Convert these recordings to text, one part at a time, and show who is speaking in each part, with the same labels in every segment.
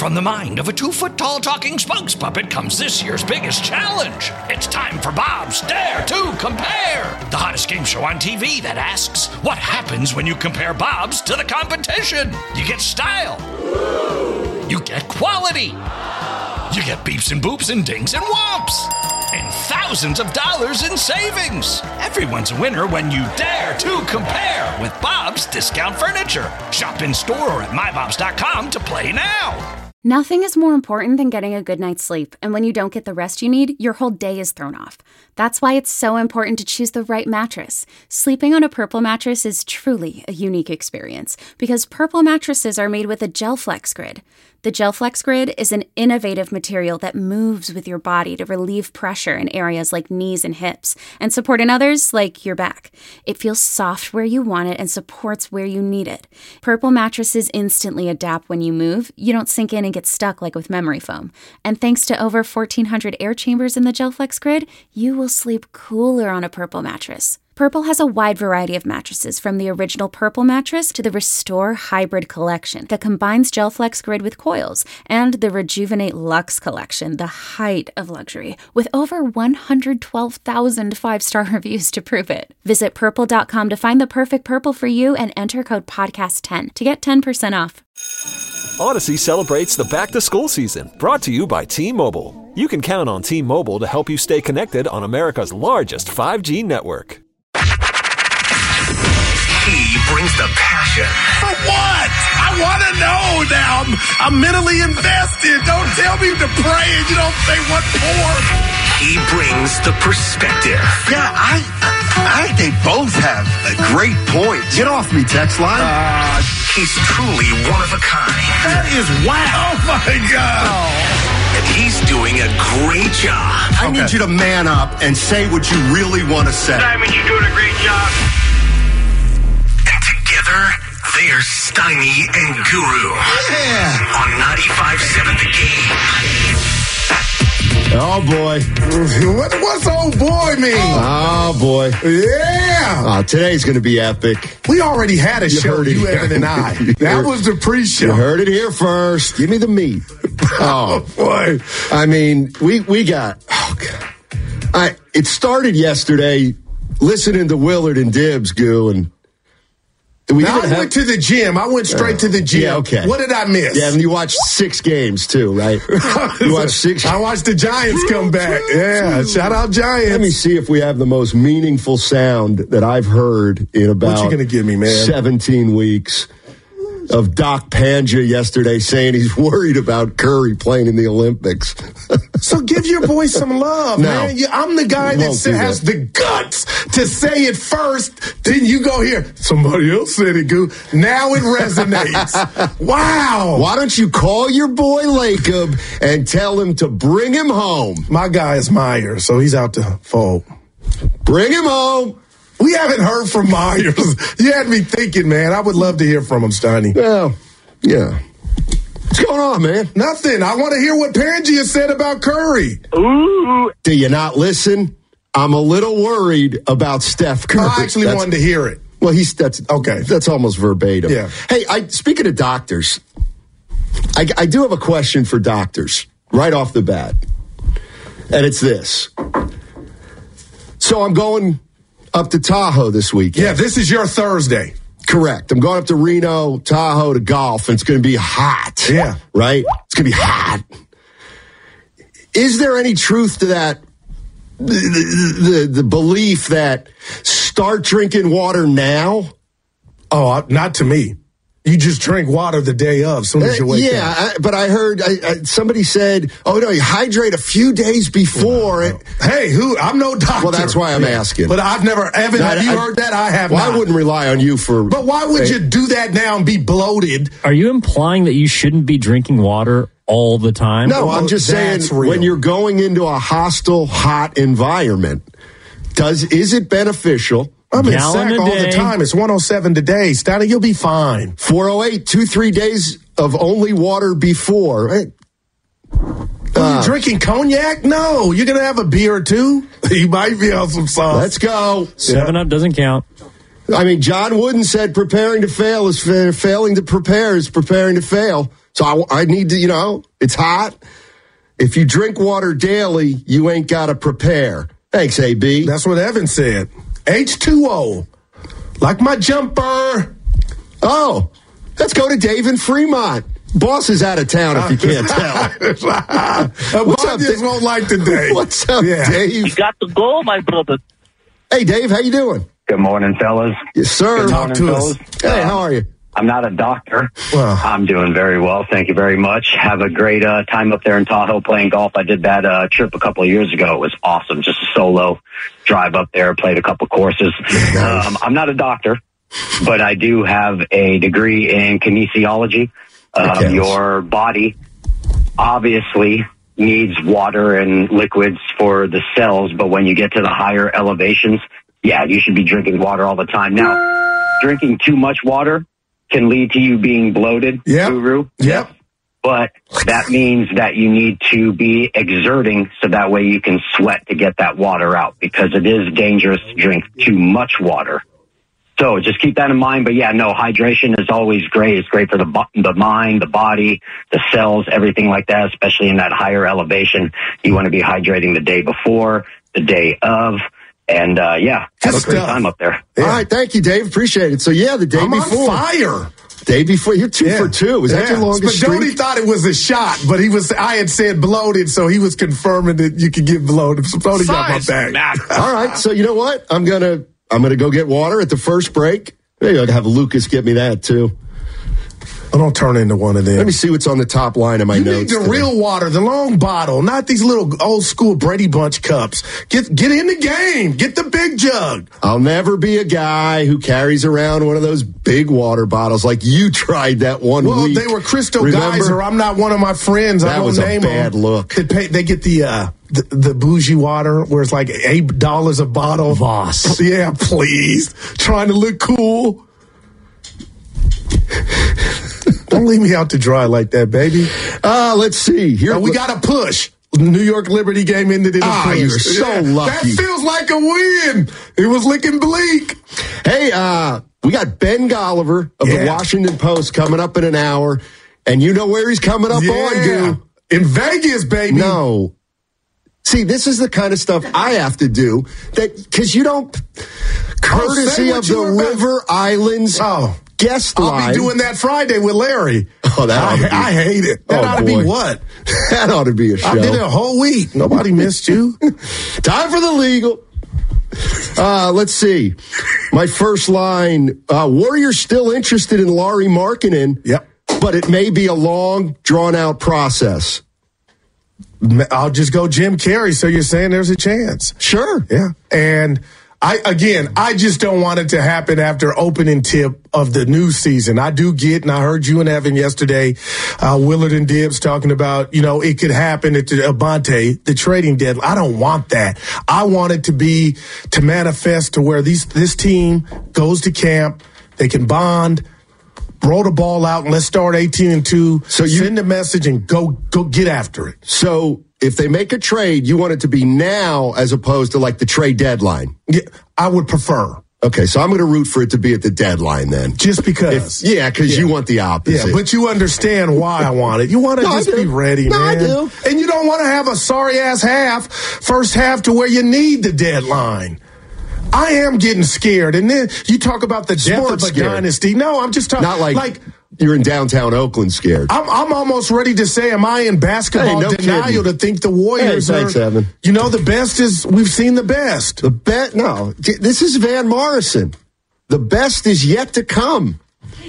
Speaker 1: from the mind of a 2-foot-tall talking spokes puppet comes this year's biggest challenge. It's time for Bob's Dare to Compare, the hottest game show on TV that asks, what happens when you compare Bob's to the competition? You get style. You get quality. You get beeps and boops and dings and whomps. And thousands of dollars in savings. Everyone's a winner when you dare to compare with Bob's Discount Furniture. Shop in store or at mybobs.com to play now.
Speaker 2: Nothing is more important than getting a good night's sleep, and when you don't get the rest you need, your whole day is thrown off. That's why it's so important to choose the right mattress. Sleeping on a Purple mattress is truly a unique experience, because Purple mattresses are made with a GelFlex Grid. The GelFlex Grid is an innovative material that moves with your body to relieve pressure in areas like knees and hips, and support in others like your back. It feels soft where you want it and supports where you need it. Purple mattresses instantly adapt when you move. You don't sink in and get stuck like with memory foam. And thanks to over 1,400 air chambers in the GelFlex Grid, you will sleep cooler on a Purple mattress. Purple has a wide variety of mattresses, from the original Purple mattress to the Restore Hybrid collection that combines GelFlex Grid with coils, and the Rejuvenate Luxe collection, the height of luxury, with over 112,000 5-star reviews to prove it. Visit Purple.com to find the perfect Purple for you and enter code PODCAST10 to get 10% off.
Speaker 3: Odyssey celebrates the back-to-school season, brought to you by T-Mobile. You can count on T-Mobile to help you stay connected on America's largest 5G network.
Speaker 4: He brings the passion.
Speaker 5: For what? I want to know now. I'm mentally invested. Don't tell me to pray and you don't say what for.
Speaker 4: He brings the perspective.
Speaker 5: Yeah, I think both have a great point. Get off me, text line.
Speaker 4: He's truly one of a kind.
Speaker 5: That is wow. Oh, my God.
Speaker 4: And he's doing a great job.
Speaker 5: I need you to man up and say what you really want to say.
Speaker 6: Simon, you're doing a great job.
Speaker 4: Together, they're Steiny and Guru.
Speaker 5: Yeah.
Speaker 4: On 95.7 The Game.
Speaker 5: Oh, boy. What's old boy mean?
Speaker 7: Oh, boy.
Speaker 5: Yeah.
Speaker 7: Today's going to be epic.
Speaker 5: We already had a show, you, Evan, and I. That was the pre-show.
Speaker 7: You heard it here first. Give me the meat.
Speaker 5: Oh, boy.
Speaker 7: I mean, we got... Oh, God. It started yesterday listening to Willard and Dibbs, Goo, and...
Speaker 5: I went to the gym. I went straight to the gym.
Speaker 7: Yeah, okay.
Speaker 5: What did I miss?
Speaker 7: Yeah, and you watched 6 games, too, right? You watched 6.
Speaker 5: I watched the Giants come back. Yeah, shout out Giants.
Speaker 7: Let me see if we have the most meaningful sound that I've heard in about
Speaker 5: what you gonna give me, man?
Speaker 7: 17 weeks of Doc Panja yesterday saying he's worried about Curry playing in the Olympics.
Speaker 5: So give your boy some love, man. I'm the guy that has the guts to say it first. Then you go here. Somebody else said it, Goo. Now it resonates. Wow.
Speaker 7: Why don't you call your boy Lacob and tell him to bring him home?
Speaker 5: My guy is Myers, so he's out to fold.
Speaker 7: Bring him home.
Speaker 5: We haven't heard from Myers. You had me thinking, man. I would love to hear from him, Steiny.
Speaker 7: Well, yeah. What's going on, man?
Speaker 5: Nothing. I want to hear what Pangea said about Curry.
Speaker 6: Ooh.
Speaker 7: Do you not listen? I'm a little worried about Steph Curry.
Speaker 5: I actually wanted to hear it.
Speaker 7: Well, that's almost verbatim.
Speaker 5: Yeah.
Speaker 7: Hey, speaking of doctors, I do have a question for doctors right off the bat. And it's this. So I'm going up to Tahoe this weekend.
Speaker 5: Yeah, this is your Thursday.
Speaker 7: Correct. I'm going up to Reno, Tahoe to golf, and it's going to be hot.
Speaker 5: Yeah.
Speaker 7: Right? It's going to be hot. Is there any truth to that? The belief that start drinking water now?
Speaker 5: Oh, not to me. You just drink water the day of, as soon as you wake up.
Speaker 7: Yeah, but I heard somebody said, oh, no, you hydrate a few days before.
Speaker 5: Hey, I'm no doctor.
Speaker 7: Well, that's why I'm asking.
Speaker 5: But I've never, Evan, have you heard that? I have not.
Speaker 7: I wouldn't rely on you for...
Speaker 5: But why would you do that now and be bloated?
Speaker 8: Are you implying that you shouldn't be drinking water all the time?
Speaker 7: No, I'm just saying when you're going into a hostile, hot environment, is it beneficial...
Speaker 5: I'm in sack all the time. It's 107 today. Steiny, you'll be fine.
Speaker 7: 408, 2-3 days of only water before. Hey.
Speaker 5: Are you drinking cognac? No. You're going to have a beer or two? You might be on some sauce.
Speaker 7: Let's go.
Speaker 8: 7-Up doesn't count.
Speaker 7: I mean, John Wooden said preparing to fail is failing to prepare is preparing to fail. So I need to, it's hot. If you drink water daily, you ain't got to prepare. Thanks, AB.
Speaker 5: That's what Evan said. H2O. Like my jumper.
Speaker 7: Oh, let's go to Dave in Fremont. Boss is out of town if you can't tell.
Speaker 5: What's up, Dave? Won't like today.
Speaker 7: What's up, Dave?
Speaker 6: You got the goal, my brother.
Speaker 7: Hey, Dave, how you doing?
Speaker 6: Good morning, fellas.
Speaker 7: Yes, sir.
Speaker 6: Good
Speaker 5: Talk
Speaker 6: morning,
Speaker 5: to
Speaker 6: fellas.
Speaker 5: us.
Speaker 7: Hey, how are you?
Speaker 6: I'm not a doctor.
Speaker 5: Well.
Speaker 6: I'm doing very well. Thank you very much. Have a great time up there in Tahoe playing golf. I did that trip a couple of years ago. It was awesome. Just a solo drive up there, played a couple courses.
Speaker 7: Nice.
Speaker 6: I'm not a doctor, but I do have a degree in kinesiology. Your body obviously needs water and liquids for the cells, but when you get to the higher elevations, you should be drinking water all the time. Now, drinking too much water can lead to you being bloated, Guru.
Speaker 5: Yep.
Speaker 6: But that means that you need to be exerting so that way you can sweat to get that water out, because it is dangerous to drink too much water. So just keep that in mind. But hydration is always great. It's great for the mind, the body, the cells, everything like that, especially in that higher elevation. You want to be hydrating the day before, the day of. And, have a great time up there.
Speaker 7: Yeah. All right. Thank you, Dave. Appreciate it. So, the day before.
Speaker 5: On fire.
Speaker 7: Day before. You're 2 for 2. Was that your longest streak?
Speaker 5: Spagnotti thought it was a shot, but I had said bloated, so he was confirming that you could get bloated. Spagnotti got my back.
Speaker 7: All right. So, you know what? I'm going to go get water at the first break. Maybe I'll have Lucas get me that, too.
Speaker 5: I don't turn into one of them.
Speaker 7: Let me see what's on the top line of my notes.
Speaker 5: You need the real water, the long bottle, not these little old school Brady Bunch cups. Get in the game. Get the big jug.
Speaker 7: I'll never be a guy who carries around one of those big water bottles like you tried that one week.
Speaker 5: Well, they were Crystal Geyser. I'm not one of my friends.
Speaker 7: That was a bad look.
Speaker 5: They get the bougie water where it's like $8 a bottle.
Speaker 8: Voss.
Speaker 5: Yeah, please. Trying to look cool. Don't leave me out to dry like that, baby.
Speaker 7: Let's see. Here
Speaker 5: we got to push. New York Liberty game ended in a push.
Speaker 7: You're so lucky.
Speaker 5: That feels like a win. It was looking bleak.
Speaker 7: Hey, we got Ben Golliver of the Washington Post coming up in an hour. And you know where he's coming up on, dude?
Speaker 5: In Vegas, baby.
Speaker 7: No. See, this is the kind of stuff I have to do because you don't, courtesy of the River Islands guest line.
Speaker 5: I'll be doing that Friday with Larry.
Speaker 7: Oh,
Speaker 5: I hate it. That ought to be what?
Speaker 7: That ought to be a show.
Speaker 5: I did it a whole week. Nobody missed you.
Speaker 7: Time for the legal. Let's see. My first line, Warriors still interested in Lauri Markkanen.
Speaker 5: Yep.
Speaker 7: But it may be a long, drawn-out process.
Speaker 5: I'll just go Jim Carrey, so you're saying there's a chance.
Speaker 7: Sure.
Speaker 5: Yeah. And I just don't want it to happen after opening tip of the new season. I do get, and I heard you and Evan yesterday, Willard and Dibbs talking about, it could happen at the Abante, the trading deadline. I don't want that. I want it to manifest to where this team goes to camp, they can bond, roll the ball out, and let's start 18-2. So you send a message and go get after it.
Speaker 7: So if they make a trade, you want it to be now as opposed to like the trade deadline.
Speaker 5: Yeah, I would prefer.
Speaker 7: Okay, so I'm going to root for it to be at the deadline then.
Speaker 5: Just because.
Speaker 7: Because you want the opposite.
Speaker 5: Yeah, but you understand why I want it. You want to be ready, man.
Speaker 7: I do.
Speaker 5: And you don't want to have a sorry-ass first half to where you need the deadline. I am getting scared. And then you talk about the death of a dynasty. No, I'm just talking.
Speaker 7: Not like you're in downtown Oakland scared.
Speaker 5: I'm almost ready to say, am I in basketball denial to think the Warriors
Speaker 7: thanks,
Speaker 5: are,
Speaker 7: Evan.
Speaker 5: The best is, we've seen the best.
Speaker 7: No, this is Van Morrison. The best is yet to come.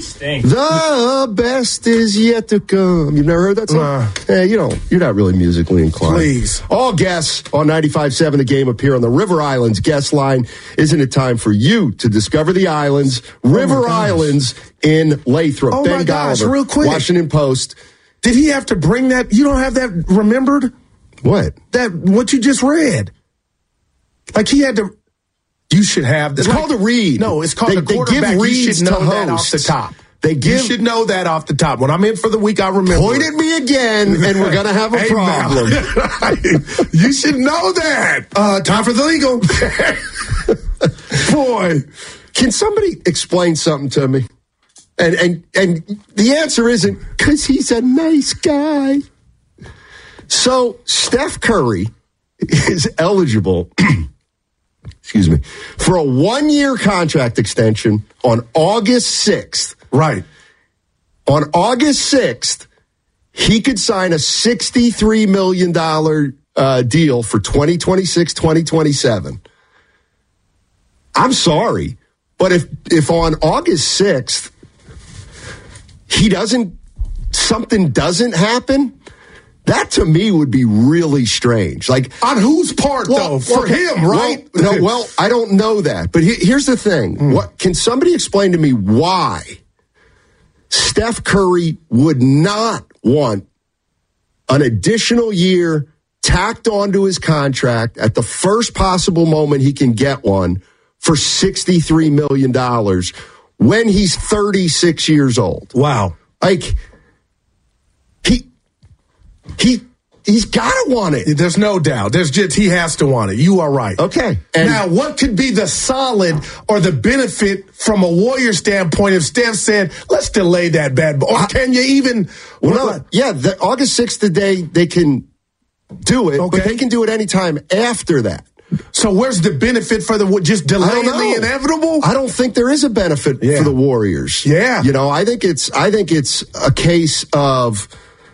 Speaker 7: The best is yet to come. You've never heard that song? You're not really musically inclined.
Speaker 5: Please.
Speaker 7: All guests on 95.7 The Game appear on the River Islands guest line. Isn't it time for you to discover the islands? River Islands in Lathrop.
Speaker 5: Oh,
Speaker 7: Ben
Speaker 5: my gosh,
Speaker 7: Golliver,
Speaker 5: real quick.
Speaker 7: Washington Post.
Speaker 5: Did he have to bring that? You don't have that remembered?
Speaker 7: What?
Speaker 5: What you just read. Like he had to. You should have this.
Speaker 7: It's called a read.
Speaker 5: No, it's called a quarterback.
Speaker 7: Give reads
Speaker 5: you should know
Speaker 7: to
Speaker 5: that
Speaker 7: hosts.
Speaker 5: off the top. You should know that off the top. When I'm in for the week, I remember.
Speaker 7: Point at me again, and we're going to have a problem.
Speaker 5: You should know that. Time for the legal. Boy.
Speaker 7: Can somebody explain something to me? And the answer isn't because he's a nice guy. So Steph Curry is eligible, excuse me, for a 1-year contract extension on August 6th.
Speaker 5: Right.
Speaker 7: On August 6th, he could sign a $63 million deal for 2026, 2027. I'm sorry, but if on August 6th, something doesn't happen, that to me would be really strange. Like,
Speaker 5: on whose part, though? For him, right?
Speaker 7: Well, I don't know that. But here's the thing. What can somebody explain to me why Steph Curry would not want an additional year tacked onto his contract at the first possible moment he can get one for $63 million when he's 36 years old?
Speaker 5: Wow.
Speaker 7: Like, he's got to want it.
Speaker 5: There's no doubt. He has to want it. You are right.
Speaker 7: Okay.
Speaker 5: Now, what could be the solid or the benefit from a Warrior standpoint if Steph said, let's delay that bad boy? Or can you even...
Speaker 7: The August 6th, the day they can do it, but they can do it anytime after that.
Speaker 5: So where's the benefit for just delaying the inevitable?
Speaker 7: I don't think there is a benefit for the Warriors.
Speaker 5: Yeah.
Speaker 7: I think it's a case of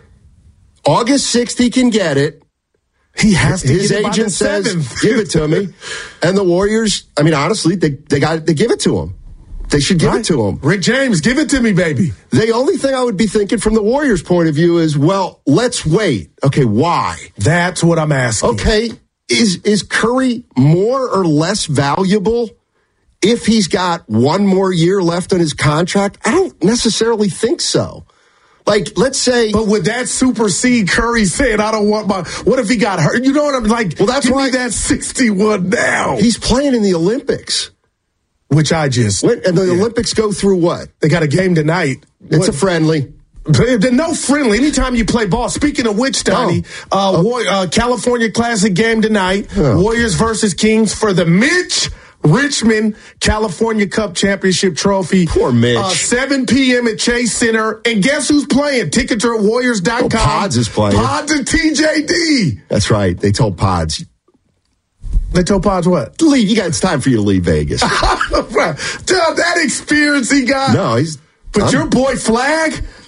Speaker 7: August 6th he can get it.
Speaker 5: He has to
Speaker 7: His
Speaker 5: get it
Speaker 7: agent
Speaker 5: by the
Speaker 7: says,
Speaker 5: 7th.
Speaker 7: give it to me. And the Warriors, I mean, honestly, they give it to him. They should give it to him.
Speaker 5: Rick James, give it to me, baby.
Speaker 7: The only thing I would be thinking from the Warriors' point of view is, well, let's wait. Okay, why?
Speaker 5: That's what I'm asking.
Speaker 7: Okay, is Curry more or less valuable if he's got one more year left on his contract? I don't necessarily think so. Like, let's say...
Speaker 5: But would that supersede Curry saying, I don't want my... What if he got hurt? You know what I'm like?
Speaker 7: Well, that's why...
Speaker 5: Give me that 61 now.
Speaker 7: He's playing in the Olympics.
Speaker 5: Which I just...
Speaker 7: And the Olympics go through what?
Speaker 5: They got a game tonight.
Speaker 7: It's a friendly.
Speaker 5: No friendly. Anytime you play ball. Speaking of which, Donnie, California Classic game tonight. Warriors versus Kings for the Mitch Richmond California Cup Championship Trophy.
Speaker 7: Poor Mitch.
Speaker 5: 7 p.m. at Chase Center. And guess who's playing? Tickets are at Warriors.com.
Speaker 7: Pods is playing.
Speaker 5: Pods and TJD.
Speaker 7: That's right. They told Pods.
Speaker 5: They told Pods what?
Speaker 7: Leave. It's time for you to leave Vegas.
Speaker 5: Dude, that experience he got.
Speaker 7: No,
Speaker 5: your boy Flag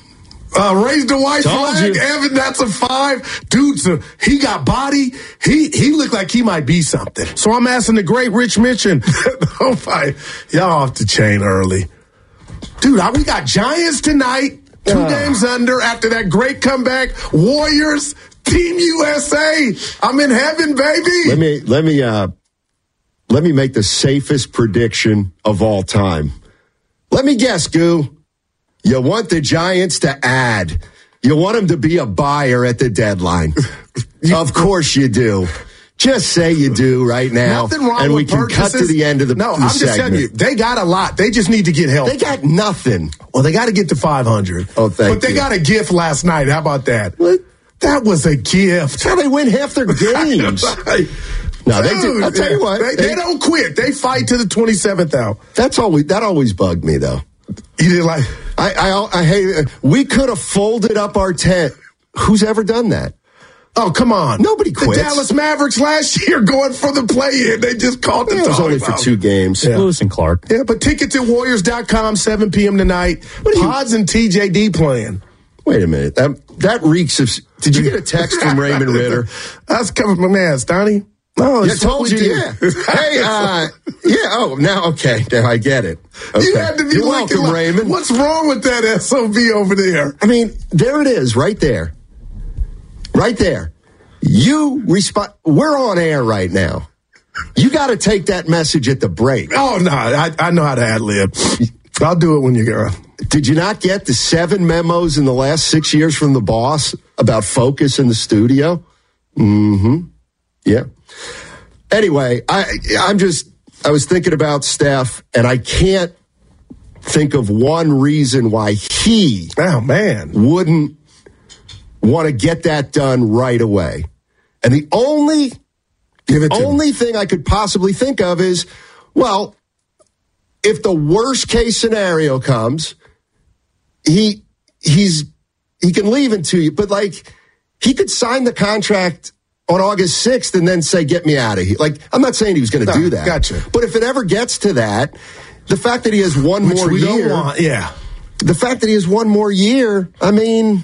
Speaker 5: raised the white flag. Evan, that's a 5. Dude, so he got body. He looked like he might be something. So I'm asking the great Rich Mitchell. Y'all off the chain early. Dude, we got Giants tonight. 2 games under after that great comeback. Warriors, Team USA. I'm in heaven, baby.
Speaker 7: Let me make the safest prediction of all time. Let me guess, Goo. You want the Giants to add. You want them to be a buyer at the deadline. Of course you do. Just say you do right now.
Speaker 5: Nothing wrong
Speaker 7: and
Speaker 5: with
Speaker 7: we can
Speaker 5: purchases.
Speaker 7: cut to the end of the
Speaker 5: I'm
Speaker 7: segment.
Speaker 5: just telling you, they got a lot. They just need to get help.
Speaker 7: They got nothing.
Speaker 5: Well, they got to get to 500.
Speaker 7: Oh, thank you.
Speaker 5: But they got a gift last night. How about that?
Speaker 7: What?
Speaker 5: That was a gift.
Speaker 7: That's how they win half their games. No, they do. I'll tell you what.
Speaker 5: They don't quit. They fight to the 27th out.
Speaker 7: That always bugged me, though.
Speaker 5: You didn't like...
Speaker 7: I hate. We could have folded up our tent. Who's ever done that?
Speaker 5: Oh, come on.
Speaker 7: Nobody quits.
Speaker 5: The Dallas Mavericks last year going for the play-in. They just caught the
Speaker 7: It was only for 2 games.
Speaker 8: Yeah. Lewis and Clark.
Speaker 5: Yeah, but tickets at Warriors.com, 7 p.m. tonight. Pods and TJD playing.
Speaker 7: Wait a minute. That reeks of... Did you get a text from Raymond Ritter?
Speaker 5: That's coming from my man, Stoney. No,
Speaker 7: I told you, yeah. Hey, now I get it. Okay.
Speaker 5: You had to be
Speaker 7: You're welcome,
Speaker 5: like,
Speaker 7: Raymond.
Speaker 5: What's wrong with that SOB over there?
Speaker 7: I mean, there it is, right there. Right there. You respond. We're on air right now. You got to take that message at the break.
Speaker 5: Oh, no, I know how to ad-lib. I'll do it when you get around.
Speaker 7: Did you not get the 7 memos in the last 6 years from the boss about focus in the studio? Mm-hmm. Yeah. Anyway, I was thinking about Steph, and I can't think of one reason why he wouldn't want to get that done right away. And the only thing I could possibly think of is, well, if the worst case scenario comes he can leave in 2 years, but like he could sign the contract on August 6th and then say, get me out of here. Like, I'm not saying he was going to do that.
Speaker 5: Gotcha.
Speaker 7: But if it ever gets to that, the fact that he has one more year. The fact that he has one more year, I mean.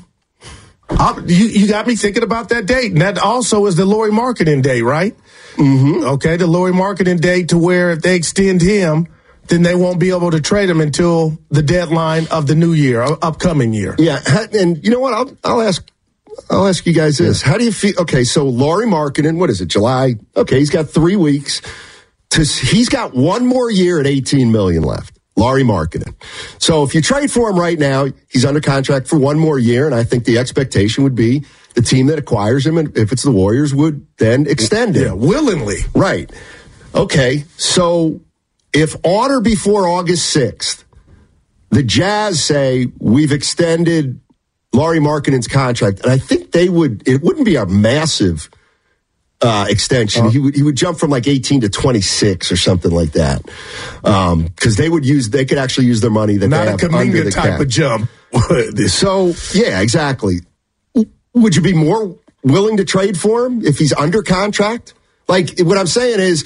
Speaker 5: You got me thinking about that date. And that also is the Lauri Markkanen date, right?
Speaker 7: Mm-hmm.
Speaker 5: Okay, the Lauri Markkanen date to where if they extend him, then they won't be able to trade him until the deadline of the new year, upcoming year.
Speaker 7: Yeah, and you know what? I'll ask you guys this. How do you feel? Okay, so Lauri Markkanen, what is it, July? Okay, he's got 3 weeks. He's got one more year at $18 million left. Lauri Markkanen. So if you trade for him right now, he's under contract for one more year, and I think the expectation would be the team that acquires him, and if it's the Warriors, would then extend him.
Speaker 5: Yeah, willingly.
Speaker 7: Right. Okay, so if on or before August 6th, the Jazz say, we've extended Lauri Markkanen's contract, and I think it wouldn't be a massive extension. He would jump from like 18 to 26 or something like that. Because they could actually use their money that
Speaker 5: not
Speaker 7: they have under the
Speaker 5: Kuminga type
Speaker 7: cap.
Speaker 5: of jump.
Speaker 7: So, yeah, exactly. Would you be more willing to trade for him if he's under contract? Like, what I'm saying is,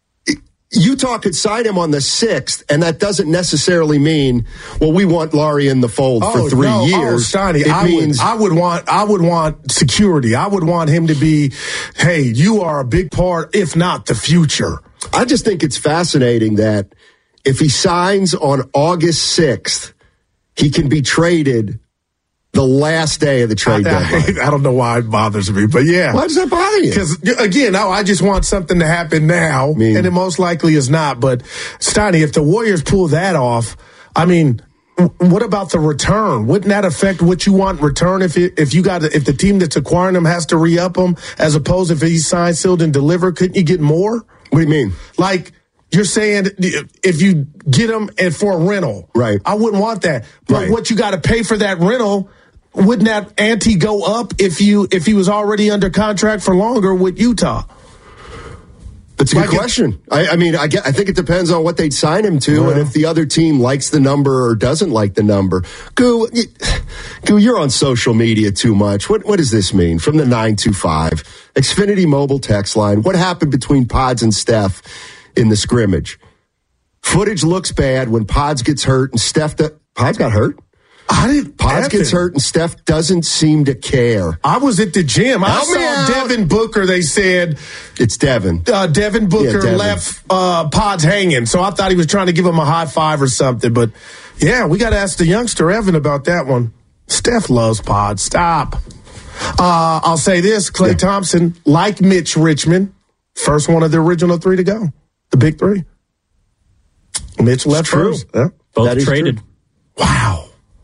Speaker 7: Utah could sign him on the 6th, and that doesn't necessarily mean, well, we want Lauri in the fold for 3 years.
Speaker 5: Steiny, I would want security. I would want him to be, hey, you are a big part, if not the future.
Speaker 7: I just think it's fascinating that if he signs on August 6th, he can be traded the last day of the trade deadline.
Speaker 5: I don't know why it bothers me, but yeah.
Speaker 7: Why does that bother you?
Speaker 5: Because, again, I just want something to happen now, and it most likely is not. But, Steiny, if the Warriors pull that off, I mean, what about the return? Wouldn't that affect what you want in return if the team that's acquiring him has to re-up him, as opposed if he's signed, sealed, and delivered? Couldn't you get more?
Speaker 7: What do you mean?
Speaker 5: Like, you're saying if you get him for a rental.
Speaker 7: Right.
Speaker 5: I wouldn't want that. But what you got to pay for that rental, wouldn't that ante go up if he was already under contract for longer with Utah?
Speaker 7: That's a good question. I think it depends on what they'd sign him to, and if the other team likes the number or doesn't like the number. Goo, you're on social media too much. What does this mean? From the 925 Xfinity mobile text line, what happened between Pods and Steph in the scrimmage? Footage looks bad when Pods gets hurt and Pods got hurt? Pods gets hurt and Steph doesn't seem to care.
Speaker 5: I was at the gym. I saw Devin Booker. They said
Speaker 7: it's Devin.
Speaker 5: Devin Booker left Pods hanging, so I thought he was trying to give him a high five or something. But yeah, we got to ask the youngster Evan about that one. Steph loves Pods. Stop. I'll say this: Klay Thompson, like Mitch Richmond, first one of the original three to go, the big three. Mitch left first. Yeah.
Speaker 8: Both traded.
Speaker 5: True. Wow.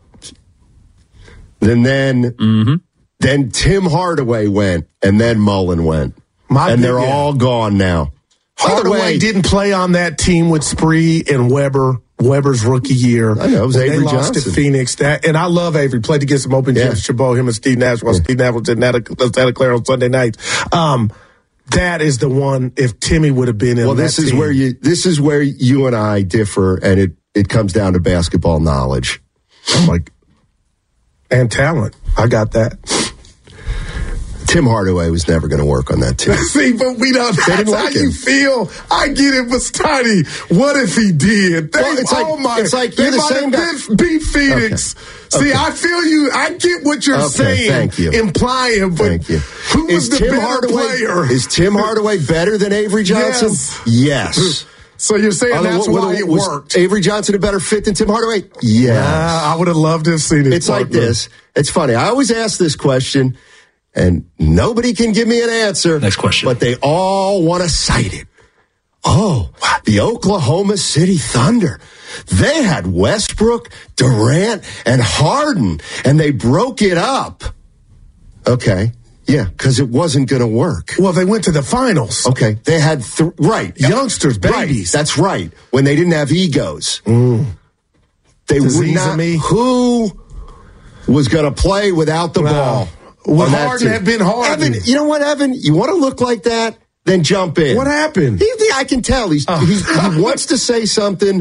Speaker 7: And then Tim Hardaway went, and then Mullen went. They're all gone now.
Speaker 5: Hardaway didn't play on that team with Spree and Weber's rookie year.
Speaker 7: I know, it was Avery Johnson.
Speaker 5: They lost to Phoenix. And I love Avery. Played against him, open gym, Chabot, him and Steve Nash. While Steve Nash was in Santa Clara on Sunday nights. That is the one, if Timmy would have been in that team.
Speaker 7: This is where you and I differ, and it comes down to basketball knowledge.
Speaker 5: I'm like, and talent. I got that.
Speaker 7: Tim Hardaway was never going to work on that team.
Speaker 5: See, but we don't. That's how you feel. I get it, but Steiny, what if he did?
Speaker 7: It's like you're the same guy.
Speaker 5: Beat Phoenix. Okay. See, I feel you. I get what you're saying.
Speaker 7: Thank you.
Speaker 5: Implying, but
Speaker 7: thank you.
Speaker 5: Who was the better player?
Speaker 7: Is Tim Hardaway better than Avery Johnson? Yes.
Speaker 5: So you're saying that's why it worked.
Speaker 7: Avery Johnson a better fit than Tim Hardaway? Yes.
Speaker 5: I would have loved to have seen it.
Speaker 7: It's like this. It's funny. I always ask this question, and nobody can give me an answer.
Speaker 1: Next question.
Speaker 7: But they all want to cite it. Oh, the Oklahoma City Thunder. They had Westbrook, Durant, and Harden, and they broke it up. Okay. Yeah, because it wasn't going to work.
Speaker 5: Well, they went to the finals.
Speaker 7: Okay. They had
Speaker 5: youngsters, babies.
Speaker 7: Right. That's right. When they didn't have egos. They would not. Who was going to play without the ball?
Speaker 5: Would Harden have been Harden?
Speaker 7: Evan, you know what, Evan? You want to look like that? Then jump in.
Speaker 5: What happened?
Speaker 7: I can tell. He wants to say something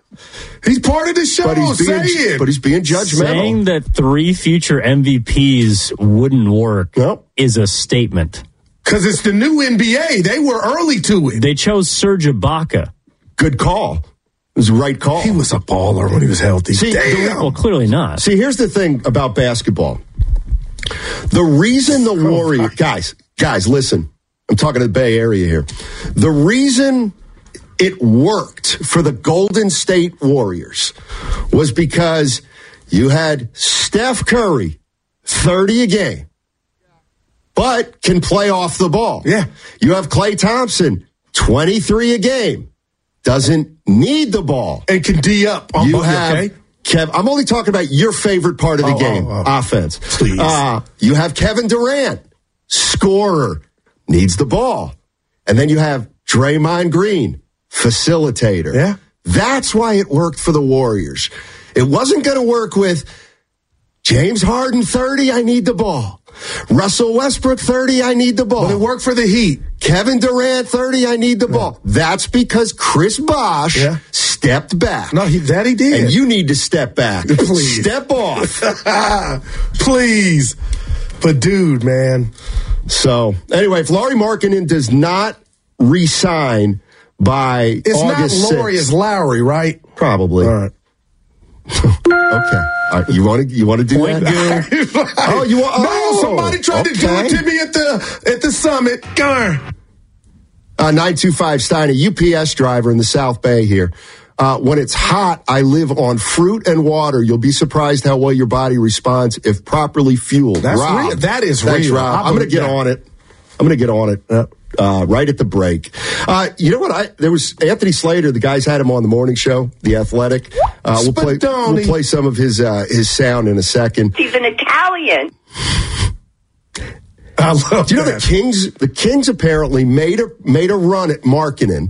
Speaker 5: He's part of the show. But
Speaker 7: he's being judgmental.
Speaker 8: Saying that 3 future MVPs wouldn't work is a statement.
Speaker 5: Because it's the new NBA. They were early to it.
Speaker 8: They chose Serge Ibaka.
Speaker 7: Good call. It was the right call.
Speaker 5: He was a baller when he was healthy.
Speaker 7: See,
Speaker 8: well, clearly not.
Speaker 7: See, here's the thing about basketball. The reason the Warriors... Guys, listen. I'm talking to the Bay Area here. The reason it worked for the Golden State Warriors was because you had Steph Curry, 30 a game, but can play off the ball.
Speaker 5: Yeah.
Speaker 7: You have Klay Thompson, 23 a game, doesn't need the ball.
Speaker 5: And can D up.
Speaker 7: You have I'm only talking about your favorite part of the game, offense.
Speaker 5: Please.
Speaker 7: You have Kevin Durant, scorer, needs the ball. And then you have Draymond Green, facilitator.
Speaker 5: Yeah.
Speaker 7: That's why it worked for the Warriors. It wasn't going to work with James Harden, 30, I need the ball. Russell Westbrook, 30, I need the ball.
Speaker 5: But it worked for the Heat.
Speaker 7: Kevin Durant, 30, I need the ball. That's because Chris Bosh stepped back.
Speaker 5: No, he did.
Speaker 7: And you need to step back.
Speaker 5: Please.
Speaker 7: Step off.
Speaker 5: Please. But, dude, man.
Speaker 7: So, anyway, if Lauri Markkanen does not re-sign by
Speaker 5: August 6th.
Speaker 7: It's not Lauri,
Speaker 5: it's Lowry, right?
Speaker 7: Probably.
Speaker 5: All right.
Speaker 7: Okay. You want to do that?
Speaker 5: Oh, you want? No, somebody tried to do it to me at the summit. Go on.
Speaker 7: 925 Stein, a UPS driver in the South Bay here. When it's hot, I live on fruit and water. You'll be surprised how well your body responds if properly fueled.
Speaker 5: That's
Speaker 7: Rob,
Speaker 5: real. That is
Speaker 7: thanks,
Speaker 5: real.
Speaker 7: Rob. I'm going to get on it. Right at the break. You know what? There was Anthony Slater. The guys had him on the morning show, The Athletic. We'll play some of his sound in a second.
Speaker 9: He's an Italian.
Speaker 5: I love.
Speaker 7: Do you know the Kings apparently made a run at Markkanen.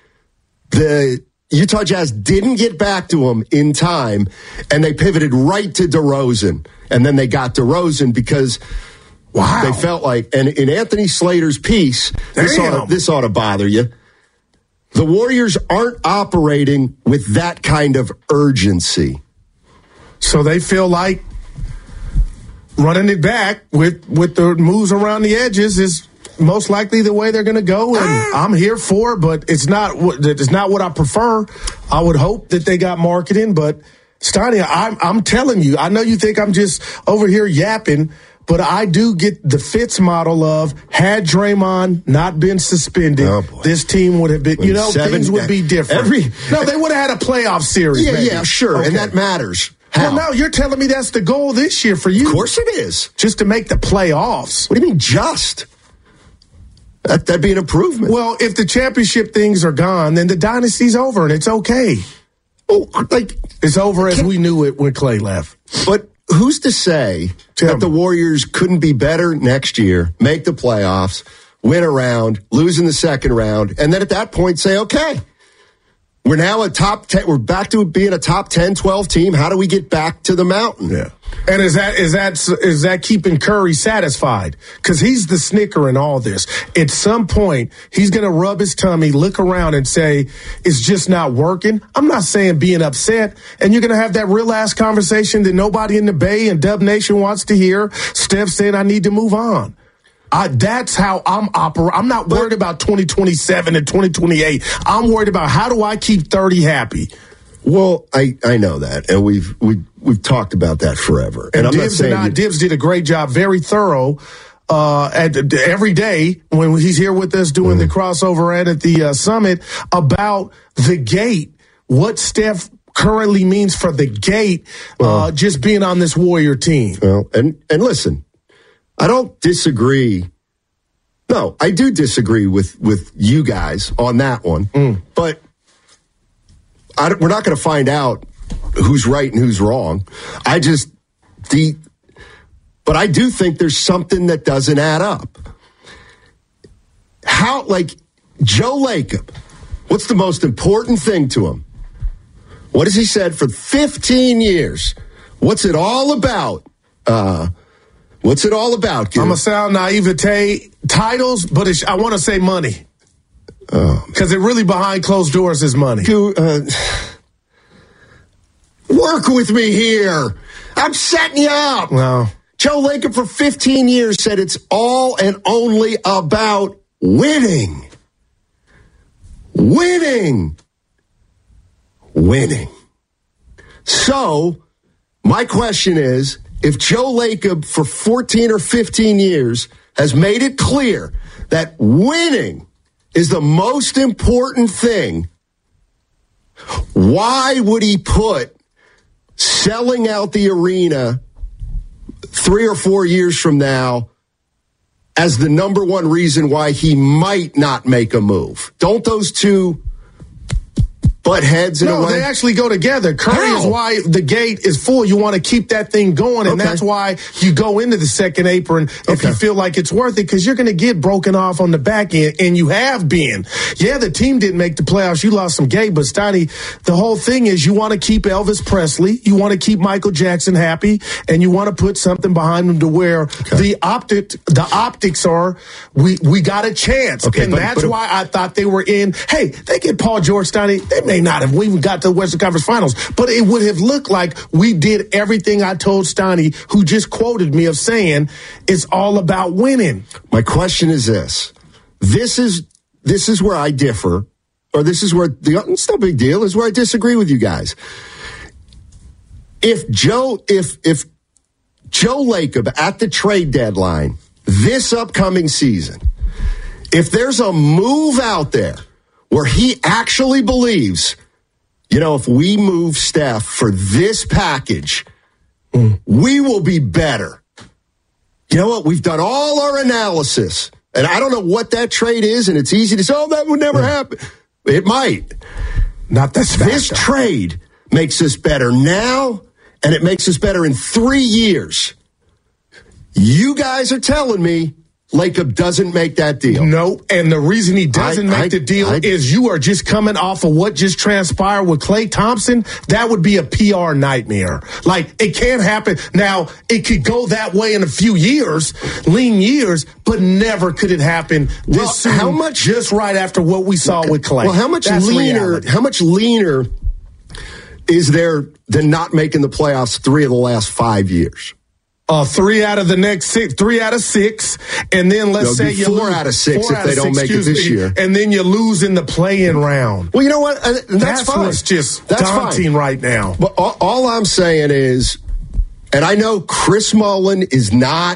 Speaker 7: The Utah Jazz didn't get back to him in time, and they pivoted right to DeRozan, and then they got DeRozan because. Wow. They felt like, and in Anthony Slater's piece, this ought to bother you. The Warriors aren't operating with that kind of urgency.
Speaker 5: So they feel like running it back with the moves around the edges is most likely the way they're going to go. And I'm here for it, but it's not what I prefer. I would hope that they got Markkanen, but Steiny, I'm telling you, I know you think I'm just over here yapping, but I do get the Fitz model of had Draymond not been suspended, this team would have been, things would be different. They would have had a playoff series.
Speaker 7: Yeah, sure, okay. And that matters.
Speaker 5: How? Well, no, you're telling me that's the goal this year for you.
Speaker 7: Of course it is.
Speaker 5: Just to make the playoffs.
Speaker 7: What do you mean just? That'd be an improvement.
Speaker 5: Well, if the championship things are gone, then the dynasty's over, and it's okay.
Speaker 7: Oh,
Speaker 5: it's over as we knew it when Klay left.
Speaker 7: But who's to say that the Warriors couldn't be better next year, make the playoffs, win a round, lose in the second round, and then at that point say, okay, we're now a top 10, we're back to being a top 10, 12 team. How do we get back to the mountain?
Speaker 5: Yeah. And is that keeping Curry satisfied? Because he's the snicker in all this. At some point, he's going to rub his tummy, look around and say, it's just not working. I'm not saying being upset. And you're going to have that real ass conversation that nobody in the Bay and Dub Nation wants to hear. Steph saying, I need to move on. That's how I'm operating. I'm not worried about 2027 and 2028. I'm worried about how do I keep 30 happy.
Speaker 7: Well, I know that, and we've talked about that forever.
Speaker 5: And Dibs did a great job, very thorough. Every day when he's here with us doing the crossover at the summit about the gate, what Steph currently means for the gate, just being on this Warrior team.
Speaker 7: Well, and listen, I don't disagree. No, I do disagree with you guys on that one, but. We're not going to find out who's right and who's wrong. But I do think there's something that doesn't add up. How, like, Joe Lacob, what's the most important thing to him? What has he said for 15 years? What's it all about? What's it all about, Gil?
Speaker 5: I'm going to sound naivete, titles, but I want to say money. Because it really behind closed doors is money.
Speaker 7: Work with me here. I'm setting you up.
Speaker 5: No.
Speaker 7: Joe Lacob for 15 years said it's all and only about winning. Winning. Winning. So, my question is, if Joe Lacob for 14 or 15 years has made it clear that winning is the most important thing, why would he put selling out the arena 3 or 4 years from now as the number one reason why he might not make a move? Don't those two butt heads in a way?
Speaker 5: No, they actually go together. Curry is why the gate is full. You want to keep that thing going, and that's why you go into the second apron if you feel like it's worth it, because you're going to get broken off on the back end, and you have been. Yeah, the team didn't make the playoffs. You lost some game, but Steiny, the whole thing is you want to keep Elvis Presley, you want to keep Michael Jackson happy, and you want to put something behind them to where the optics are, we got a chance. And that's why I thought they were in. Hey, they get Paul George, Steiny. They may not have even got to the Western Conference Finals, but it would have looked like we did everything I told Steiny, who just quoted me, of saying it's all about winning.
Speaker 7: My question is this. This is where I differ, or this is where it's no big deal, is where I disagree with you guys. If Joe Lacob at the trade deadline this upcoming season, if there's a move out there where he actually believes, if we move Steph for this package, we will be better. You know what? We've done all our analysis, and I don't know what that trade is, and it's easy to say, that would never happen. It might.
Speaker 5: Not this fast.
Speaker 7: This trade makes us better now, and it makes us better in 3 years. You guys are telling me Lacob doesn't make that deal.
Speaker 5: No, and the reason he doesn't make the deal is you are just coming off of what just transpired with Klay Thompson. That would be a PR nightmare. Like, it can't happen. Now, it could go that way in a few years, lean years, but never could it happen this soon.
Speaker 7: How much,
Speaker 5: just right after what we saw with Klay.
Speaker 7: Well, how much leaner is there than not making the playoffs 3 of the last 5 years?
Speaker 5: 3 out of the next 6, 3 out of 6, and then let's say you
Speaker 7: 4 out of 6 if they don't make it this year,
Speaker 5: and then you lose in the play-in round.
Speaker 7: Well, you know what? That's fine.
Speaker 5: What's just daunting right now.
Speaker 7: But all I'm saying is, and I know Chris Mullin is not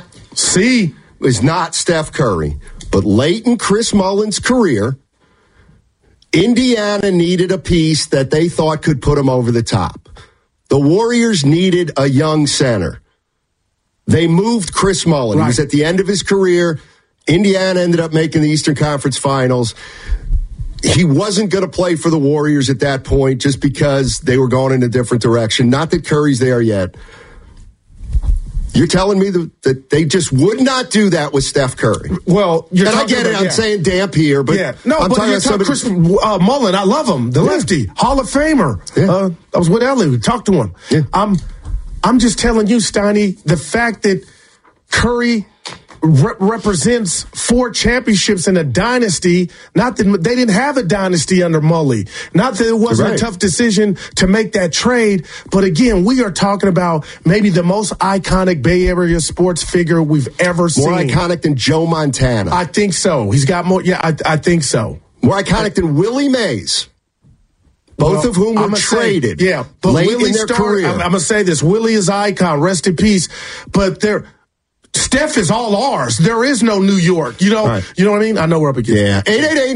Speaker 7: Steph Curry, but late in Chris Mullin's career, Indiana needed a piece that they thought could put them over the top. The Warriors needed a young center. They moved Chris Mullin. Right. He was at the end of his career. Indiana ended up making the Eastern Conference Finals. He wasn't going to play for the Warriors at that point just because they were going in a different direction. Not that Curry's there yet. You're telling me that they just would not do that with Steph Curry?
Speaker 5: Well,
Speaker 7: I get it. I'm saying damp here, but
Speaker 5: I'm talking about Chris Mullin. I love him, the lefty, Hall of Famer. Yeah. I was with Ellie. We talked to him. Yeah. I'm just telling you, Steiny, the fact that Curry represents 4 championships in a dynasty, not that they didn't have a dynasty under Mully, not that it wasn't a tough decision to make that trade, but again, we are talking about maybe the most iconic Bay Area sports figure we've ever seen.
Speaker 7: More iconic than Joe Montana.
Speaker 5: I think so. He's got more. Yeah, I think so.
Speaker 7: More iconic than Willie Mays. Both of whom were traded
Speaker 5: but
Speaker 7: late
Speaker 5: Willie
Speaker 7: in their career.
Speaker 5: I'm going to say this. Willie is icon. Rest in peace. But Steph is all ours. There is no New York. You know what I mean? I know we're up against.
Speaker 7: Yeah.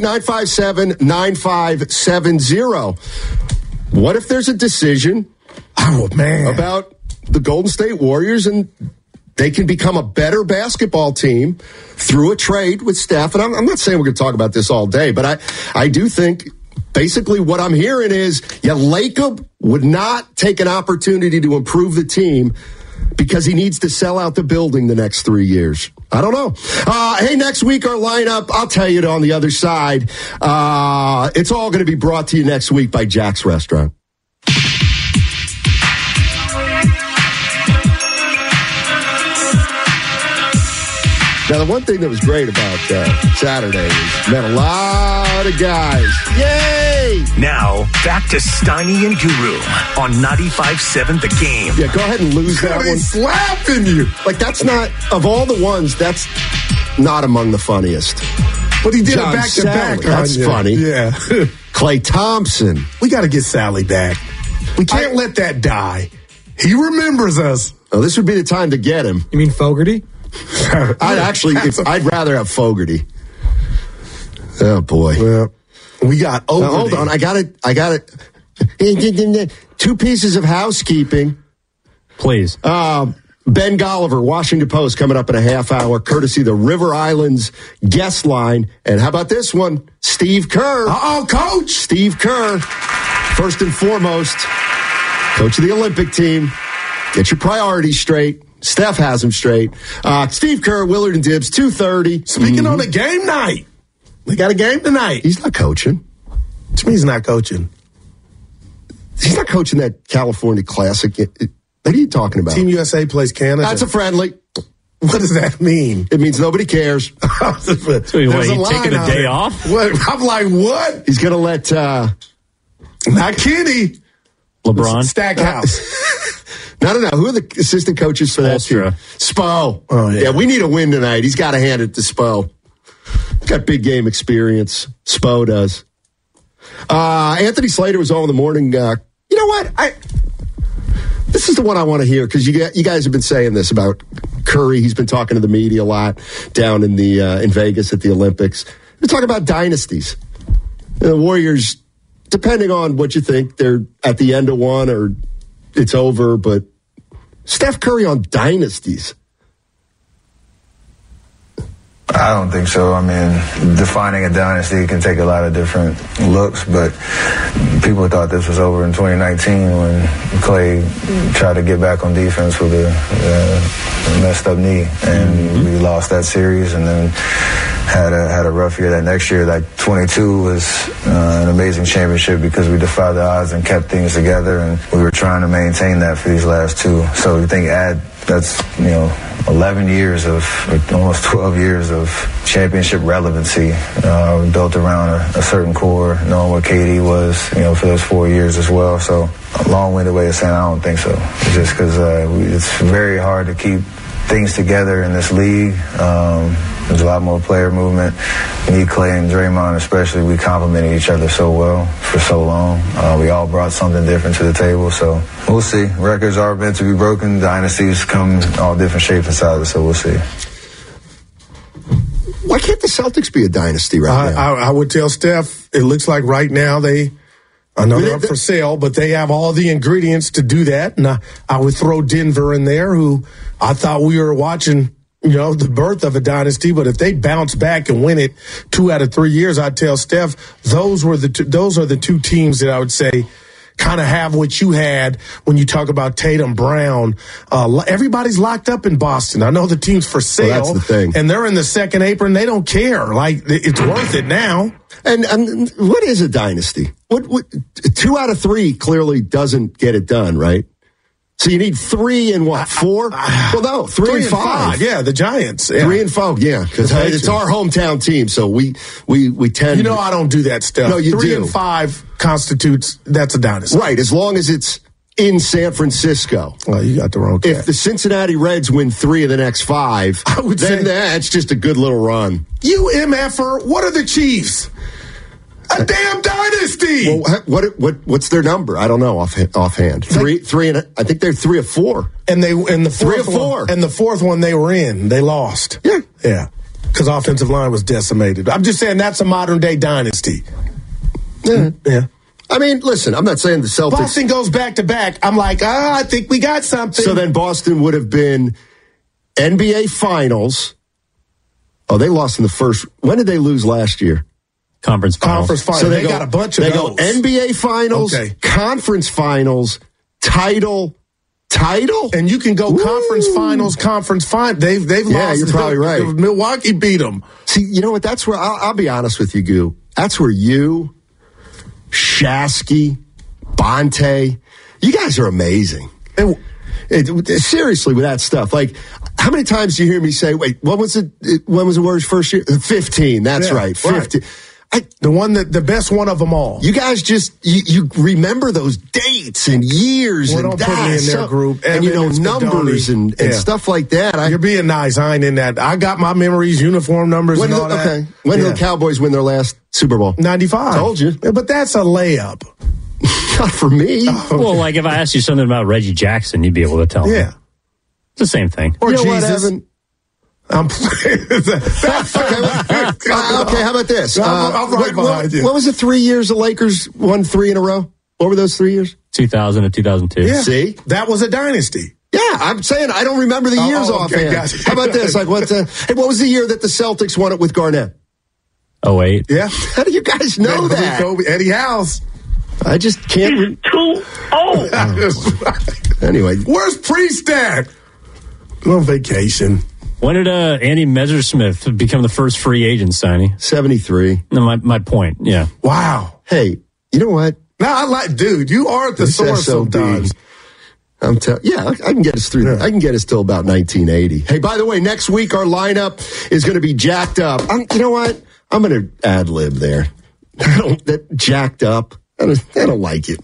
Speaker 7: 888-957-9570. What if there's a decision about the Golden State Warriors and they can become a better basketball team through a trade with Steph? And I'm not saying we're going to talk about this all day, but I do think basically what I'm hearing is Lacob would not take an opportunity to improve the team because he needs to sell out the building the next 3 years. I don't know. Hey, next week our lineup, I'll tell you on the other side. It's all going to be brought to you next week by Jack's Restaurant. Now, the one thing that was great about Saturday is met a lot of guys. Yay!
Speaker 4: Now, back to Steiny and Guru on 95.7 The Game.
Speaker 7: Yeah, go ahead and lose that one.
Speaker 5: He's slapping you.
Speaker 7: Like, that's not, of all the ones, that's not among the funniest.
Speaker 5: But he did
Speaker 7: John
Speaker 5: it back-to-back.
Speaker 7: That's funny.
Speaker 5: Yeah.
Speaker 7: Klay Thompson.
Speaker 5: We got to get Sally back. We can't let that die. He remembers us.
Speaker 7: Oh, this would be the time to get him.
Speaker 9: You mean Fogarty?
Speaker 7: I'd rather have Fogarty. Oh, boy.
Speaker 5: Well, we got over.
Speaker 7: Hold on. I got it. 2 pieces of housekeeping.
Speaker 8: Please.
Speaker 7: Ben Golliver, Washington Post, coming up in a half hour, courtesy the River Islands guest line. And how about this one? Steve Kerr.
Speaker 5: Uh-oh, Coach.
Speaker 7: Steve Kerr, first and foremost, coach of the Olympic team. Get your priorities straight. Steph has them straight. Steve Kerr, Willard and Dibbs, 2:30.
Speaker 5: Speaking on a game night. We got a game tonight.
Speaker 7: He's not coaching.
Speaker 5: Which means he's not coaching.
Speaker 7: He's not coaching that California Classic. What are you talking about?
Speaker 5: Team USA plays Canada.
Speaker 7: That's a friendly.
Speaker 5: What does that mean?
Speaker 7: It means nobody cares.
Speaker 8: So you taking a day off?
Speaker 5: What? I'm like, what?
Speaker 7: He's going to let...
Speaker 5: not Kenny.
Speaker 8: LeBron?
Speaker 5: Stackhouse.
Speaker 7: No. Who are the assistant coaches for that team? Spo.
Speaker 5: Oh, yeah.
Speaker 7: We need a win tonight. He's got to hand it to Spo. Got big game experience. Spo does. Anthony Slater was on in the morning. You know what? This is the one I want to hear because you guys have been saying this about Curry. He's been talking to the media a lot down in in Vegas at the Olympics. We're talking about dynasties. The Warriors, depending on what you think, they're at the end of one or it's over. But Steph Curry on dynasties.
Speaker 10: I don't think so. I mean, defining a dynasty can take a lot of different looks, but people thought this was over in 2019 when Klay tried to get back on defense with a messed up knee, and we lost that series, and then had a rough year that next year. Like 22 was an amazing championship because we defied the odds and kept things together, and we were trying to maintain that for these last 2. So you think that's 11 years of, almost 12 years of championship relevancy built around a certain core, knowing what KD was, for those 4 years as well. So a long-winded way of saying I don't think so. It's just because it's very hard to keep things together in this league. There's a lot more player movement. Me, Klay, and Draymond especially, we complimented each other so well for so long. We all brought something different to the table, so we'll see. Records are meant to be broken. Dynasties come all different shapes and sizes, so we'll see.
Speaker 7: Why can't the Celtics be a dynasty right now?
Speaker 5: I would tell Steph, it looks like right now I know they're up for sale, but they have all the ingredients to do that. And I would throw Denver in there, who I thought we were watching, the birth of a dynasty. But if they bounce back and win it 2 out of 3 years, I'd tell Steph those are the 2 teams that I would say kind of have what you had when you talk about Tatum, Brown. Everybody's locked up in Boston. I know the team's for sale,
Speaker 7: that's the thing.
Speaker 5: And they're in the second apron. They don't care. Like, it's worth it now.
Speaker 7: And what is a dynasty? What 2 out of 3 clearly doesn't get it done, right? So you need 3 and what, 4? Well, no, 3 and 5.
Speaker 5: Yeah, the Giants. Yeah.
Speaker 7: 3 and 5. Yeah, because it's our hometown team, so we tend.
Speaker 5: I don't do that stuff.
Speaker 7: No, you
Speaker 5: 3
Speaker 7: do.
Speaker 5: and 5 constitutes that's a dynasty,
Speaker 7: right? As long as it's in San Francisco.
Speaker 5: Well, you got the wrong.
Speaker 7: If the Cincinnati Reds win 3 of the next 5, then that's just a good little run.
Speaker 5: You MFer, what are the Chiefs? A damn dynasty.
Speaker 7: Well, what's their number? I don't know offhand. Three, and I think they're 3 or 4.
Speaker 5: And the
Speaker 7: 3 or 4.
Speaker 5: And the 4th one they were in, they lost. Yeah. Because offensive line was decimated. I'm just saying that's a modern day dynasty. Yeah.
Speaker 7: I mean, listen, I'm not saying the Celtics.
Speaker 5: Boston goes back to back. I'm like, I think we got something.
Speaker 7: So then Boston would have been NBA Finals. Oh, they lost in the first. When did they lose last year?
Speaker 8: Conference finals.
Speaker 5: So they got a bunch of those.
Speaker 7: They go NBA Finals, Conference Finals, title,
Speaker 5: and you can go Conference Finals. They've lost.
Speaker 7: Yeah, you're probably right.
Speaker 5: Milwaukee beat them.
Speaker 7: See, you know what? That's where I'll be honest with you, Goo. That's where you, Shasky, Bonte, you guys are amazing. Seriously, with that stuff, like How many times do you hear me say, wait, when was the Warriors' first year? 15, that's right, 15.
Speaker 5: The best one of them all.
Speaker 7: You guys just, you remember those dates and years and
Speaker 5: don't put me in their group.
Speaker 7: And numbers and stuff like that.
Speaker 5: You're being nice. I ain't in that. I got my memories, uniform numbers and all that. Okay.
Speaker 7: When did the Cowboys win their last Super Bowl?
Speaker 5: 95.
Speaker 7: Told you.
Speaker 5: But that's a layup.
Speaker 7: Not for me.
Speaker 8: Well, like if I asked you something about Reggie Jackson, you'd be able to tell me.
Speaker 5: Yeah.
Speaker 8: It's the same thing.
Speaker 5: Or Jesus.
Speaker 7: What, Evan?
Speaker 5: I'm playing.
Speaker 7: Okay, how about this?
Speaker 5: I'm right behind you.
Speaker 7: What was it, 3 years the Lakers won 3 in a row? What were those 3 years?
Speaker 8: 2000 and 2002.
Speaker 5: Yeah.
Speaker 7: See?
Speaker 5: That was a dynasty.
Speaker 7: Yeah, I'm saying I don't remember the years offhand.
Speaker 5: Gotcha.
Speaker 7: How about this? Like, what was the year that the Celtics won it with Garnett?
Speaker 8: 08.
Speaker 5: Yeah.
Speaker 7: How do you guys know that?
Speaker 5: Kobe, Eddie House.
Speaker 7: I just can't.
Speaker 6: He's too old.
Speaker 7: Anyway.
Speaker 5: Where's Priest at? On vacation.
Speaker 8: When did Andy Messersmith become the first free agent signing?
Speaker 7: 73.
Speaker 8: No, my point, yeah.
Speaker 5: Wow.
Speaker 7: Hey, you know what?
Speaker 5: No, dude, you are the source sometimes.
Speaker 7: I can get us through that. I can get us till about 1980. Hey, by the way, next week our lineup is going to be jacked up. You know what? I'm going to ad-lib there. That jacked up. I don't like it.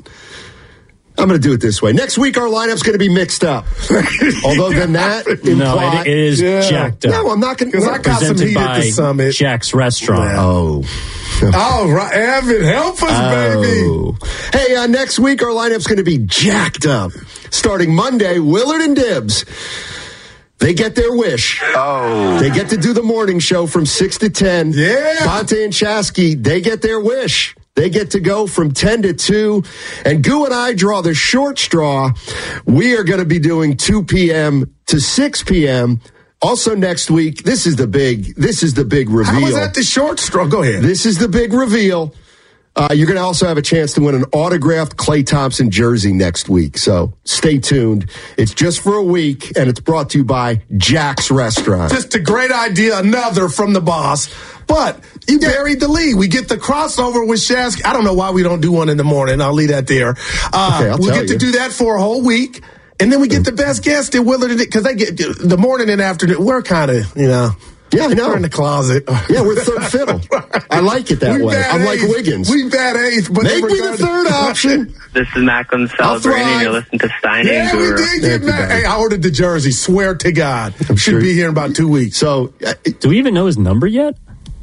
Speaker 7: I'm going to do it this way. Next week, our lineup's going to be mixed up. Although then that implies...
Speaker 8: No, it is jacked up.
Speaker 7: No, I'm not going to...
Speaker 5: Because I got some heat at the Summit.
Speaker 8: Jack's Restaurant.
Speaker 7: Yeah. Oh.
Speaker 5: All right, Evan, help us, baby.
Speaker 7: Hey, next week, our lineup's going to be jacked up. Starting Monday, Willard and Dibbs. They get their wish. Oh. They get to do the morning show from 6 to 10.
Speaker 5: Yeah.
Speaker 7: Bonte and Chasky, they get their wish. They get to go from 10 to 2. And Goo and I draw the short straw. We are going to be doing 2 p.m. to 6 p.m. Also next week, this is the big reveal.
Speaker 5: How is that the short straw? Go ahead.
Speaker 7: This is the big reveal. You're going to also have a chance to win an autographed Klay Thompson jersey next week. So stay tuned. It's just for a week, and it's brought to you by Jack's Restaurant.
Speaker 5: Just a great idea. Another from the boss. But you buried the lead. We get the crossover with Shasky. I don't know why we don't do one in the morning. I'll leave that there. We get to do that for a whole week. And then we get the best guest in Willard, because they get the morning and afternoon. We're kind of,
Speaker 7: Yeah, I know.
Speaker 5: We're in the closet.
Speaker 7: Yeah, we're third fiddle. I like it that way. I'm like Wiggins.
Speaker 5: We bat eighth. But
Speaker 7: make me the third option.
Speaker 6: This is Macklin Celebrini. You're listening to Steiny and Guru.
Speaker 5: We did get Mac. Hey, I ordered the jersey. Swear to God. Should be here in about 2 weeks.
Speaker 7: So,
Speaker 8: do we even know his number yet?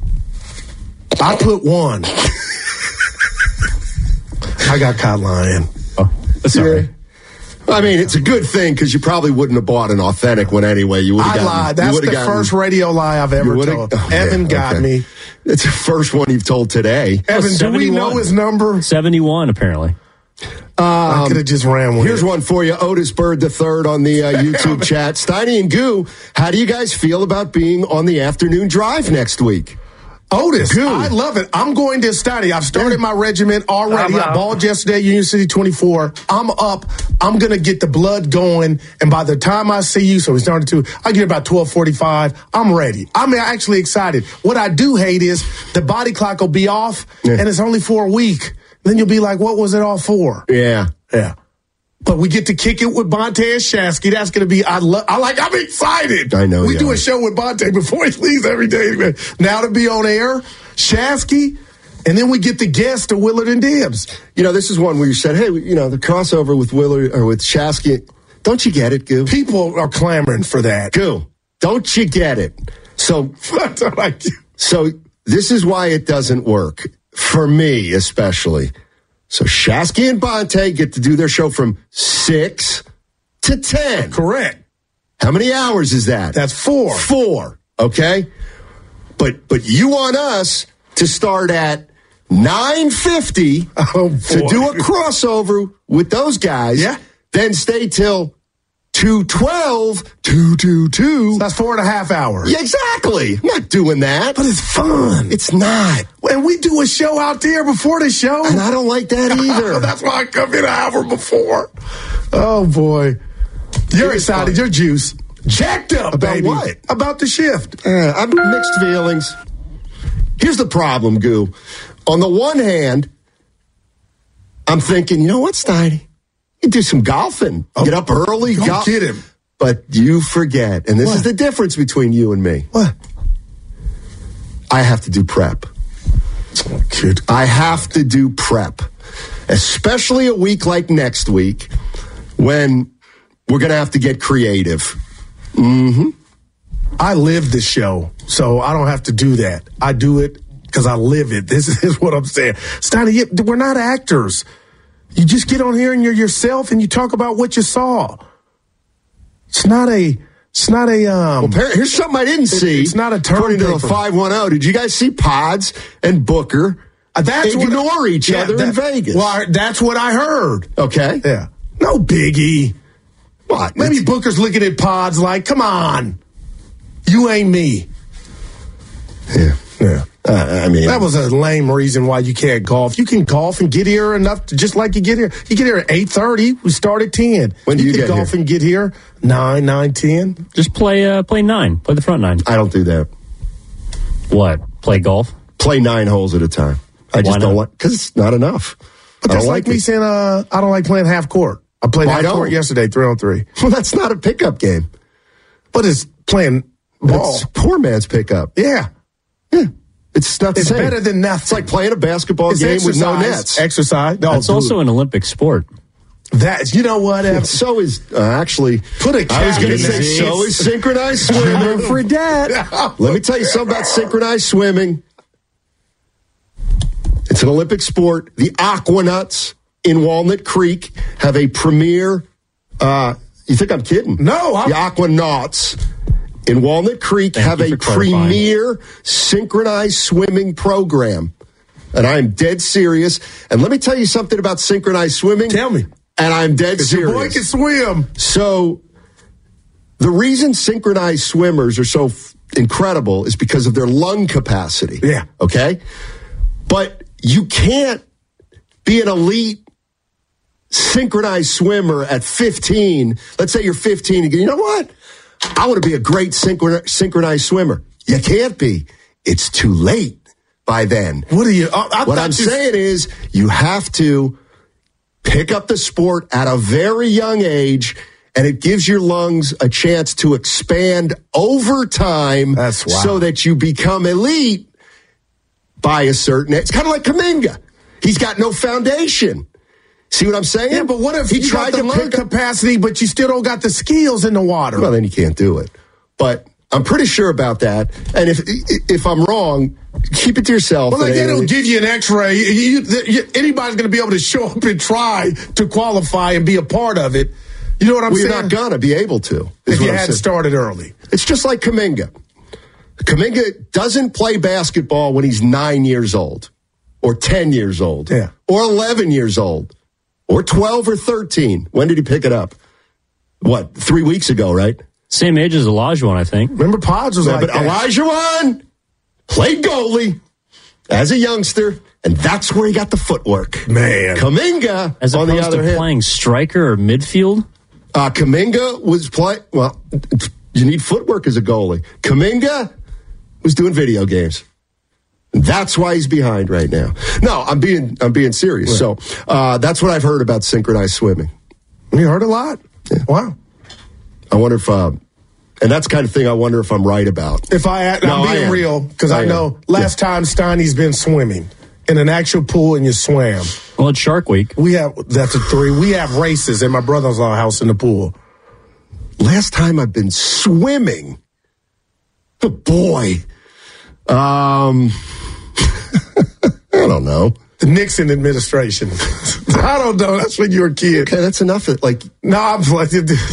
Speaker 5: I put 1. I got caught lying.
Speaker 8: Oh, sorry.
Speaker 7: I mean, it's a good thing because you probably wouldn't have bought an authentic one anyway. You would have gotten.
Speaker 5: I lied. That's the first radio lie I've ever told. Evan got me.
Speaker 7: It's the first one you've told today.
Speaker 5: Evan, do we know his number?
Speaker 8: 71, apparently.
Speaker 5: I could have just ran with
Speaker 7: Here's one for you. Otis Bird III on the YouTube chat. Steiny and Goo, how do you guys feel about being on the afternoon drive next week?
Speaker 5: Otis, I love it. I'm going to study. I've started my regiment already. I balled yesterday at Union City 24. I'm up. I'm going to get the blood going. And by the time I see you, so we started to, I get about 12:45. I'm ready. I'm actually excited. What I do hate is the body clock will be off, and it's only for a week. Then you'll be like, what was it all for?
Speaker 7: Yeah.
Speaker 5: Yeah. But we get to kick it with Bonte and Shasky. That's going to be, I'm excited.
Speaker 7: I know.
Speaker 5: We do a show with Bonte before he leaves every day. Now to be on air, Shasky, and then we get the guest to Willard and Dibbs.
Speaker 7: You know, this is one where you said, hey, the crossover with Willard or with Shasky. Don't you get it, Goo?
Speaker 5: People are clamoring for that.
Speaker 7: Goo, don't you get it? So this is why it doesn't work. For me, especially. So Shasky and Bonte get to do their show from 6 to 10.
Speaker 5: Correct.
Speaker 7: How many hours is that?
Speaker 5: That's 4.
Speaker 7: 4. Okay. But you want us to start at 9:50 to do a crossover with those guys.
Speaker 5: Yeah.
Speaker 7: Then stay till 2:12, 2:22.
Speaker 5: So that's 4.5 hours.
Speaker 7: Yeah, exactly. I'm not doing that.
Speaker 5: But it's fun.
Speaker 7: It's not.
Speaker 5: And we do a show out there before the show.
Speaker 7: And I don't like that either.
Speaker 5: That's why I come in an hour before. Oh, boy. You're excited. You're juice. Jacked up,
Speaker 7: about
Speaker 5: baby.
Speaker 7: What?
Speaker 5: About the shift.
Speaker 7: I'm mixed feelings. Here's the problem, Goo. On the one hand, I'm thinking, you know what, Steiny? You do some golfing. Get up early.
Speaker 5: Go get him.
Speaker 7: But you forget, and this is the difference between you and me.
Speaker 5: What?
Speaker 7: I have to do prep. I have to do prep, especially a week like next week when we're going to have to get creative.
Speaker 5: I live the show, so I don't have to do that. I do it because I live it. This is what I'm saying. Steiny, we're not actors. You just get on here and you're yourself and you talk about what you saw. It's not a
Speaker 7: well, here's something I didn't see.
Speaker 5: It's not a turn.
Speaker 7: According to the 510, did you guys see Pods and Booker ignore each other in Vegas?
Speaker 5: Well, that's what I heard.
Speaker 7: Okay.
Speaker 5: Yeah. No biggie.
Speaker 7: What?
Speaker 5: Maybe Booker's looking at Pods like, come on. You ain't me.
Speaker 7: Yeah.
Speaker 5: I mean, that was a lame reason why you can't golf. You can golf and get here enough to, just like you get here. You get here at 8:30. We start at 10.
Speaker 7: When do you get
Speaker 5: golf
Speaker 7: here?
Speaker 5: And get here 9, 10.
Speaker 8: Just play 9. Play the front 9.
Speaker 7: I don't do that.
Speaker 8: What? Play golf?
Speaker 7: Play 9 holes at a time. I just don't like, because it's not enough.
Speaker 5: But that's like me saying I don't like playing half court. I played half court yesterday, 3-on-3.
Speaker 7: Well, that's not a pickup game.
Speaker 5: But it's playing ball.
Speaker 7: It's poor man's pickup.
Speaker 5: Yeah.
Speaker 7: It's not the same.
Speaker 5: It's better than nothing.
Speaker 7: It's like playing a basketball game with no nets.
Speaker 5: Exercise. No,
Speaker 8: it's also an Olympic sport.
Speaker 5: That, you know what?
Speaker 7: So is, actually,
Speaker 5: put a
Speaker 7: I was going to say, so is synchronized swimming.
Speaker 5: For that.
Speaker 7: Let me tell you something about synchronized swimming. It's an Olympic sport. The Aquanuts in Walnut Creek have a premier, you think I'm kidding?
Speaker 5: No.
Speaker 7: The Aquanauts in Walnut Creek have a premier synchronized swimming program. And I'm dead serious. And let me tell you something about synchronized swimming.
Speaker 5: Tell me.
Speaker 7: And I'm dead serious.
Speaker 5: Your boy can swim.
Speaker 7: So the reason synchronized swimmers are so incredible is because of their lung capacity.
Speaker 5: Yeah.
Speaker 7: Okay? But you can't be an elite synchronized swimmer at 15. Let's say you're 15 and you know what? I want to be a great synchronized swimmer. You can't be. It's too late by then.
Speaker 5: What are you?
Speaker 7: What I'm saying is you have to pick up the sport at a very young age, and it gives your lungs a chance to expand over time.
Speaker 5: That's wow.
Speaker 7: So that you become elite by a certain age. It's kind of like Kuminga. He's got no foundation. See what I'm saying?
Speaker 5: Yeah, but what if he tried the lung capacity, but you still don't got the skills in the water?
Speaker 7: Well, then you can't do it. But I'm pretty sure about that. And if I'm wrong, keep it to yourself.
Speaker 5: Well, they don't give you an X-ray. Anybody's going to be able to show up and try to qualify and be a part of it. You know what I'm saying?
Speaker 7: You're not going to be able to.
Speaker 5: If you had started early.
Speaker 7: It's just like Kuminga. Kuminga doesn't play basketball when he's 9 years old or 10 years old or 11 years old. Or 12 or 13. When did he pick it up? 3 weeks ago, right?
Speaker 8: Same age as Olajuwon, I think.
Speaker 5: Remember Pods was like
Speaker 7: but
Speaker 5: that.
Speaker 7: Olajuwon played goalie as a youngster, and that's where he got the footwork.
Speaker 5: Man.
Speaker 7: Kuminga,
Speaker 8: as
Speaker 7: on the
Speaker 8: opposed
Speaker 7: other
Speaker 8: to
Speaker 7: hand,
Speaker 8: playing striker or midfield?
Speaker 7: Kuminga was playing, well, you need footwork as a goalie. Kuminga was doing video games. That's why he's behind right now. No, I'm being serious. Right. So that's what I've heard about synchronized swimming.
Speaker 5: You heard a lot. Yeah. Wow.
Speaker 7: I wonder if, and that's the kind of thing I wonder if I'm right about.
Speaker 5: I'm being real because I know last time Steiny's been swimming in an actual pool and you swam.
Speaker 8: Well, it's Shark Week.
Speaker 5: That's a 3. We have races in my brother-in-law's house in the pool.
Speaker 7: Last time I've been swimming. Oh, boy. I don't know.
Speaker 5: The Nixon administration. I don't know. That's when you were a kid.
Speaker 7: Okay, that's enough. I'm like,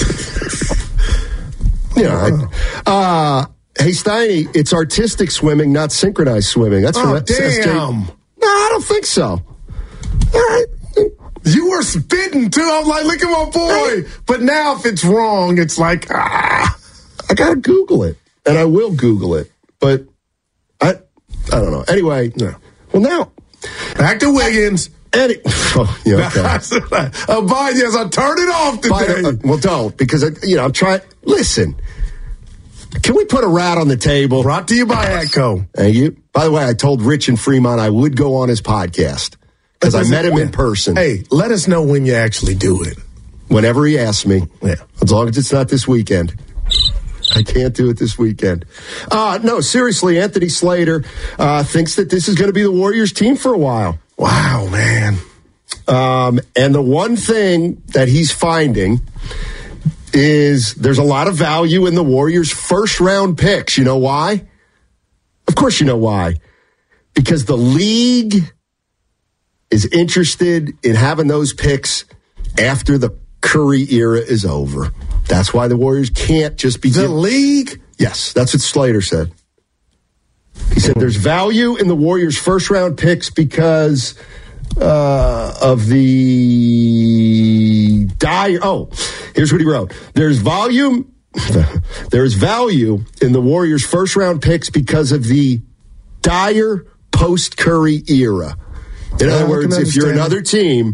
Speaker 7: hey, Steiny, it's artistic swimming, not synchronized swimming. That's from
Speaker 5: damn.
Speaker 7: No, I don't think so. All right.
Speaker 5: You were spitting, too. I'm like, look at my boy. But now if it's wrong, it's like, I
Speaker 7: got to Google it. And I will Google it. But I don't know. Anyway, well, now,
Speaker 5: back to Wiggins.
Speaker 7: Okay.
Speaker 5: Yes, I turned it off today.
Speaker 7: Well, don't, because, I'm trying. Listen, can we put a rat on the table?
Speaker 5: Brought to you by ATCO.
Speaker 7: Thank you. By the way, I told Rich in Fremont I would go on his podcast because I met him in person.
Speaker 5: Hey, let us know when you actually do it.
Speaker 7: whenever he asks me.
Speaker 5: Yeah.
Speaker 7: As long as it's not this weekend. I can't do it this weekend. No, seriously, Anthony Slater thinks that this is going to be the Warriors team for a while.
Speaker 5: Wow, man.
Speaker 7: And the one thing that he's finding is there's a lot of value in the Warriors' first-round picks. You know why? Of course you know why. Because the league is interested in having those picks after the Curry era is over. That's why the Warriors can't just be...
Speaker 5: The league?
Speaker 7: Yes, that's what Slater said. He said there's value in the Warriors' first-round picks because of the dire... Oh, here's what he wrote. There's value in the Warriors' first-round picks because of the dire post-Curry era. In other words, if you're another team,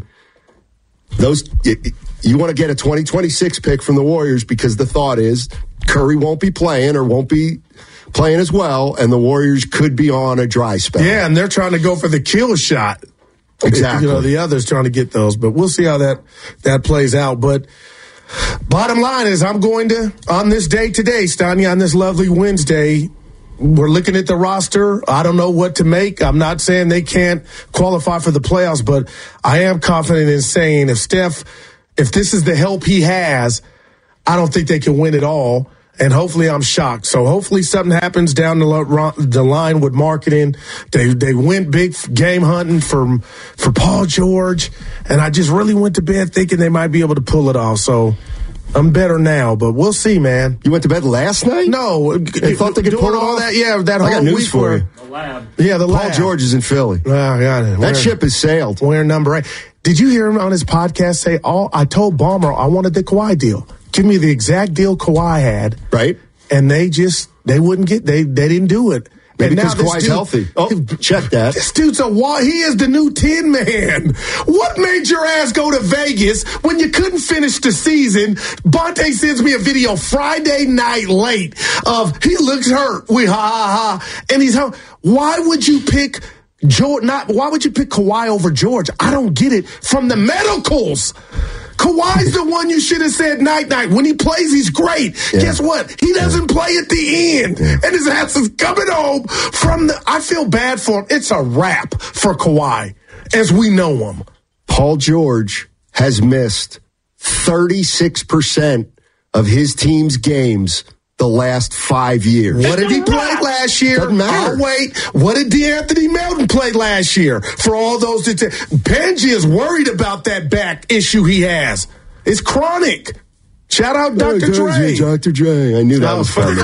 Speaker 7: you want to get a 2026 pick from the Warriors because the thought is Curry won't be playing or won't be playing as well, and the Warriors could be on a dry spell.
Speaker 5: Yeah, and they're trying to go for the kill shot.
Speaker 7: Exactly.
Speaker 5: The others trying to get those, but we'll see how that plays out. But bottom line is I'm going to, on this day today, Stanya, on this lovely Wednesday, we're looking at the roster. I don't know what to make. I'm not saying they can't qualify for the playoffs, but I am confident in saying if this is the help he has, I don't think they can win it all. And hopefully I'm shocked. So hopefully something happens down the line with marketing. They went big game hunting for Paul George. And I just really went to bed thinking they might be able to pull it off. So I'm better now, but we'll see, man.
Speaker 7: You went to bed last night?
Speaker 5: No.
Speaker 7: They thought they could pull it
Speaker 5: all
Speaker 7: off?
Speaker 5: That, yeah, that whole
Speaker 7: I got news
Speaker 5: week
Speaker 7: for you.
Speaker 5: The lab. Yeah, the lab.
Speaker 7: Paul George is in Philly. That ship has sailed.
Speaker 5: We're number 8. Did you hear him on his podcast say, I told Ballmer I wanted the Kawhi deal. Give me the exact deal Kawhi had.
Speaker 7: Right.
Speaker 5: And they wouldn't get, they didn't do it.
Speaker 7: Maybe because Kawhi's healthy. Oh, check that.
Speaker 5: This dude's he is the new Tin Man. What made your ass go to Vegas when you couldn't finish the season? Bonte sends me a video Friday night late of he looks hurt. We ha. And he's home. Why would you pick why would you pick Kawhi over George? I don't get it. From the medicals. Kawhi's the one you should have said night. When he plays, he's great. Yeah. Guess what? He doesn't play at the end. Yeah. And his ass is coming home I feel bad for him. It's a wrap for Kawhi as we know him.
Speaker 7: Paul George has missed 36% of his team's games the last 5 years.
Speaker 5: What did he play last year?
Speaker 7: Doesn't matter.
Speaker 5: Oh, wait. What did DeAnthony Melton play last year? For all those Benji is worried about that back issue he has. It's chronic. Shout out Dr. Dre.
Speaker 7: Dr. Dre. I knew that was funny.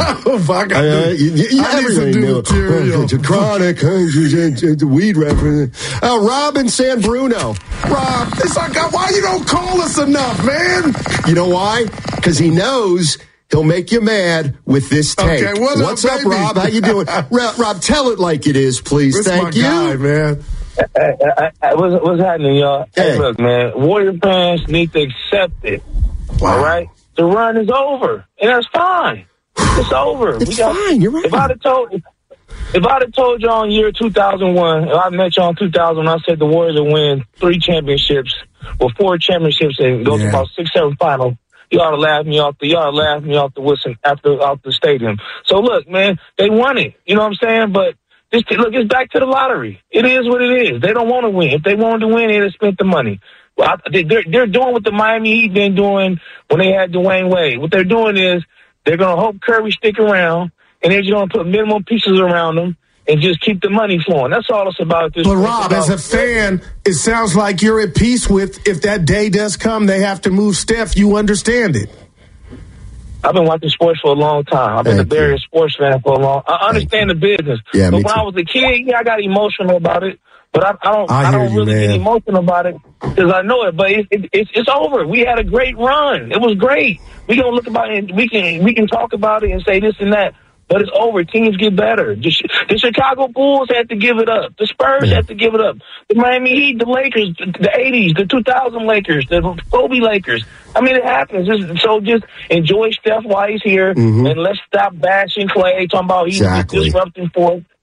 Speaker 7: Everybody knew it. Chronic. The weed reference. Rob in San Bruno.
Speaker 5: Rob, it's like, why you don't call us enough, man?
Speaker 7: You know why? Because he knows he'll make you mad with this take.
Speaker 5: Okay,
Speaker 7: what's up, Rob? How you doing? Rob, tell it like it is, please.
Speaker 5: This
Speaker 7: Thank you.
Speaker 5: Guy, man.
Speaker 9: What's happening, y'all? Hey, look, man. Warrior fans need to accept it. Wow. All right? The run is over, and that's fine. It's over.
Speaker 7: It's fine. You're right.
Speaker 9: If I'd have told y'all in year 2001, if I met y'all in 2000, I said the Warriors would win 3 championships, 4 championships, and go to about 6-7 finals. You ought to laugh me off the whistle out the stadium. So look, man, they won it. You know what I'm saying? But it's back to the lottery. It is what it is. They don't want to win. If they wanted to win, they'd have spent the money. Well, they're doing what the Miami Heat been doing when they had Dwayne Wade. What they're doing is they're going to hope Curry stick around, and they're just going to put minimum pieces around them and just keep the money flowing. That's all it's about.
Speaker 5: But Rob, as a fan, it sounds like you're at peace with if that day does come, they have to move Steph. You understand it.
Speaker 9: I've been watching sports for a long time. I've been a Barrier sports fan for a long time. I understand the business.
Speaker 7: Yeah,
Speaker 9: but when I was a kid, I got emotional about it. But I don't really get emotional about it because I know it. But it's over. We had a great run. It was great. We gonna look about it. We can talk about it and say this and that. But it's over. Teams get better. The Chicago Bulls had to give it up. The Spurs had to give it up. The Miami Heat, the Lakers, the 80s, the 2000 Lakers, the Kobe Lakers. I mean, it happens. Just enjoy Steph while he's here, and let's stop bashing Clay, talking about he's disrupting for us.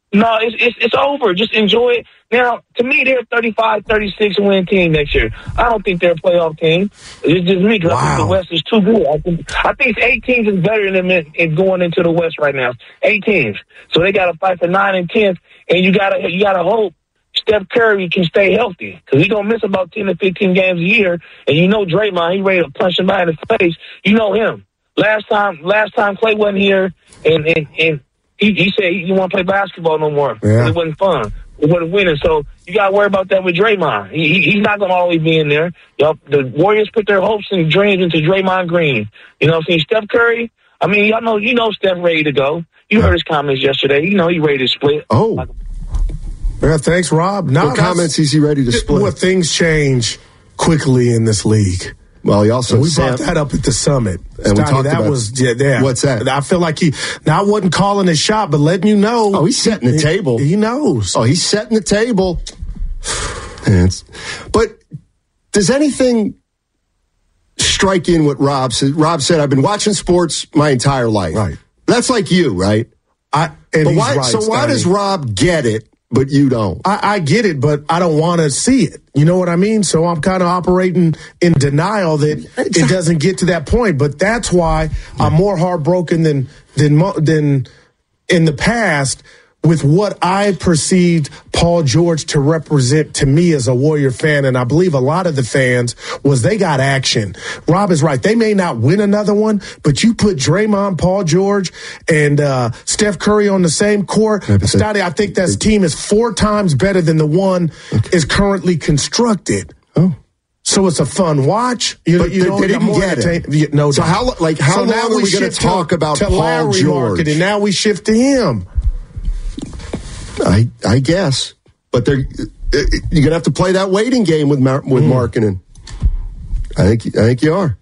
Speaker 9: No, it's over. Just enjoy it. Now, to me, they're a 35-36 win team next year. I don't think they're a playoff team. It's just me because I think the West is too good. I think 8 teams is better than them in going into the West right now. 8 teams. So they got to fight for 9 and 10th, and you gotta hope Steph Curry can stay healthy because he's going to miss about 10 to 15 games a year. And you know Draymond, he ready to punch somebody in the face. You know him. Last time Klay wasn't here, and he said he didn't want to play basketball no more. Yeah. It wasn't fun. It wasn't winning. So you got to worry about that with Draymond. He's not going to always be in there. The Warriors put their hopes and dreams into Draymond Green. You know what I'm saying? Steph Curry, I mean, you know Steph ready to go. You heard his comments yesterday. You know he ready to split.
Speaker 5: Oh. Yeah, thanks, Rob.
Speaker 7: What comments is he ready to split?
Speaker 5: Well, things change quickly in this league.
Speaker 7: Well, he also
Speaker 5: we brought that up at the summit.
Speaker 7: And we talked about
Speaker 5: what's that? I feel like I wasn't calling a shot, but letting you know.
Speaker 7: Oh, he's setting the table.
Speaker 5: He knows.
Speaker 7: Oh, he's setting the table. But does anything strike in what Rob said? Rob said, "I've been watching sports my entire life."
Speaker 5: Right.
Speaker 7: That's like you, right?
Speaker 5: Why
Speaker 7: does Rob get it? But you don't.
Speaker 5: I get it, but I don't want to see it. You know what I mean? So I'm kind of operating in denial that it doesn't get to that point. But that's why I'm more heartbroken than in the past with what I perceived Paul George to represent to me as a Warrior fan, and I believe a lot of the fans, was they got action. Rob is right. They may not win another one, but you put Draymond, Paul George, and Steph Curry on the same court. Stoddy, I think that team is 4 times better than the one is currently constructed.
Speaker 7: Oh.
Speaker 5: So it's a fun watch.
Speaker 7: They didn't get it.
Speaker 5: No.
Speaker 7: So how long are we going to talk about Paul George?
Speaker 5: And now we shift to him.
Speaker 7: I guess, but you're gonna have to play that waiting game with Markkanen. I think you are.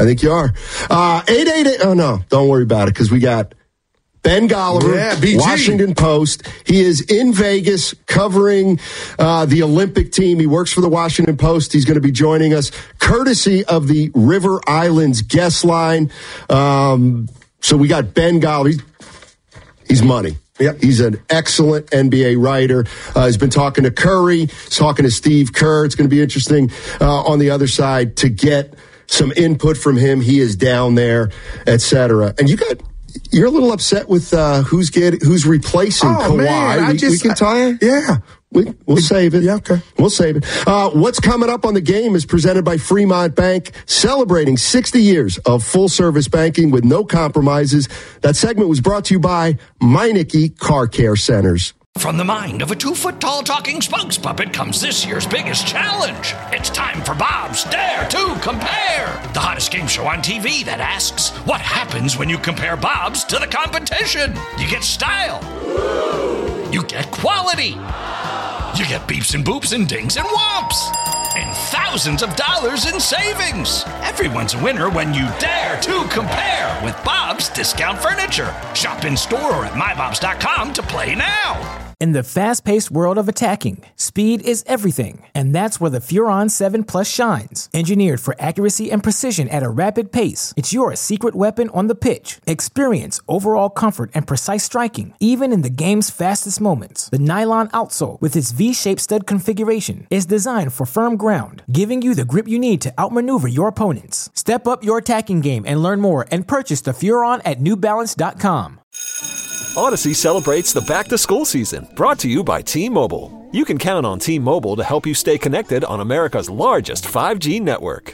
Speaker 7: 888. Oh no, don't worry about it because we got Ben Golliver, Washington Post. He is in Vegas covering the Olympic team. He works for the Washington Post. He's going to be joining us courtesy of the River Islands guest line. So we got Ben Golliver. He's money.
Speaker 5: Yep.
Speaker 7: He's an excellent NBA writer. He's been talking to Curry. He's talking to Steve Kerr. It's going to be interesting on the other side to get some input from him. He is down there, etc. And you're a little upset with who's replacing Kawhi.
Speaker 5: Man,
Speaker 7: we can tie it.
Speaker 5: Yeah.
Speaker 7: We'll save it.
Speaker 5: Yeah, okay.
Speaker 7: We'll save it. What's coming up on the game is presented by Fremont Bank, celebrating 60 years of full-service banking with no compromises. That segment was brought to you by Meineke Car Care Centers.
Speaker 1: From the mind of a 2-foot-tall talking spokes puppet comes this year's biggest challenge. It's time for Bob's Dare to Compare, the hottest game show on TV that asks, what happens when you compare Bob's to the competition? You get style. You get quality. You get beeps and boops and dings and whomps. And thousands of dollars in savings. Everyone's a winner when you dare to compare with Bob's Discount Furniture. Shop in store or at mybobs.com to play now.
Speaker 11: In the fast-paced world of attacking, speed is everything, and that's where the Furon 7 Plus shines. Engineered for accuracy and precision at a rapid pace, it's your secret weapon on the pitch. Experience overall comfort and precise striking, even in the game's fastest moments. The nylon outsole, with its V-shaped stud configuration, is designed for firm ground, giving you the grip you need to outmaneuver your opponents. Step up your attacking game and learn more and purchase the Furon at newbalance.com.
Speaker 3: Odyssey celebrates the back-to-school season, brought to you by T-Mobile. You can count on T-Mobile to help you stay connected on America's largest 5G network.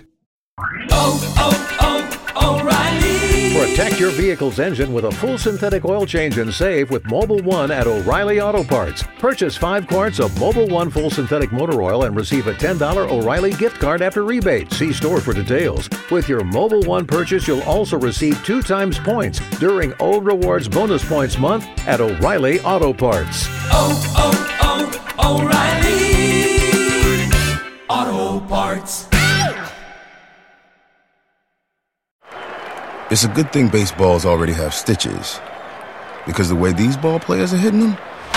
Speaker 12: O'Reilly! Protect your vehicle's engine with a full synthetic oil change and save with Mobil 1 at O'Reilly Auto Parts. Purchase 5 quarts of Mobil 1 full synthetic motor oil and receive a $10 O'Reilly gift card after rebate. See store for details. With your Mobil 1 purchase, you'll also receive 2 times points during O Rewards Bonus Points Month at O'Reilly Auto Parts.
Speaker 13: O'Reilly Auto Parts.
Speaker 14: It's a good thing baseballs already have stitches, because the way these ball players are hitting them,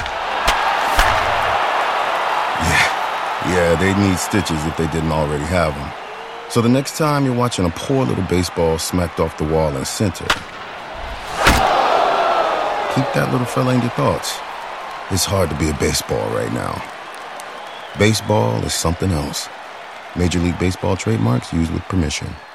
Speaker 14: yeah, they need stitches if they didn't already have them. So the next time you're watching a poor little baseball smacked off the wall in center, keep that little fella in your thoughts. It's hard to be a baseball right now. Baseball is something else. Major League Baseball trademarks used with permission.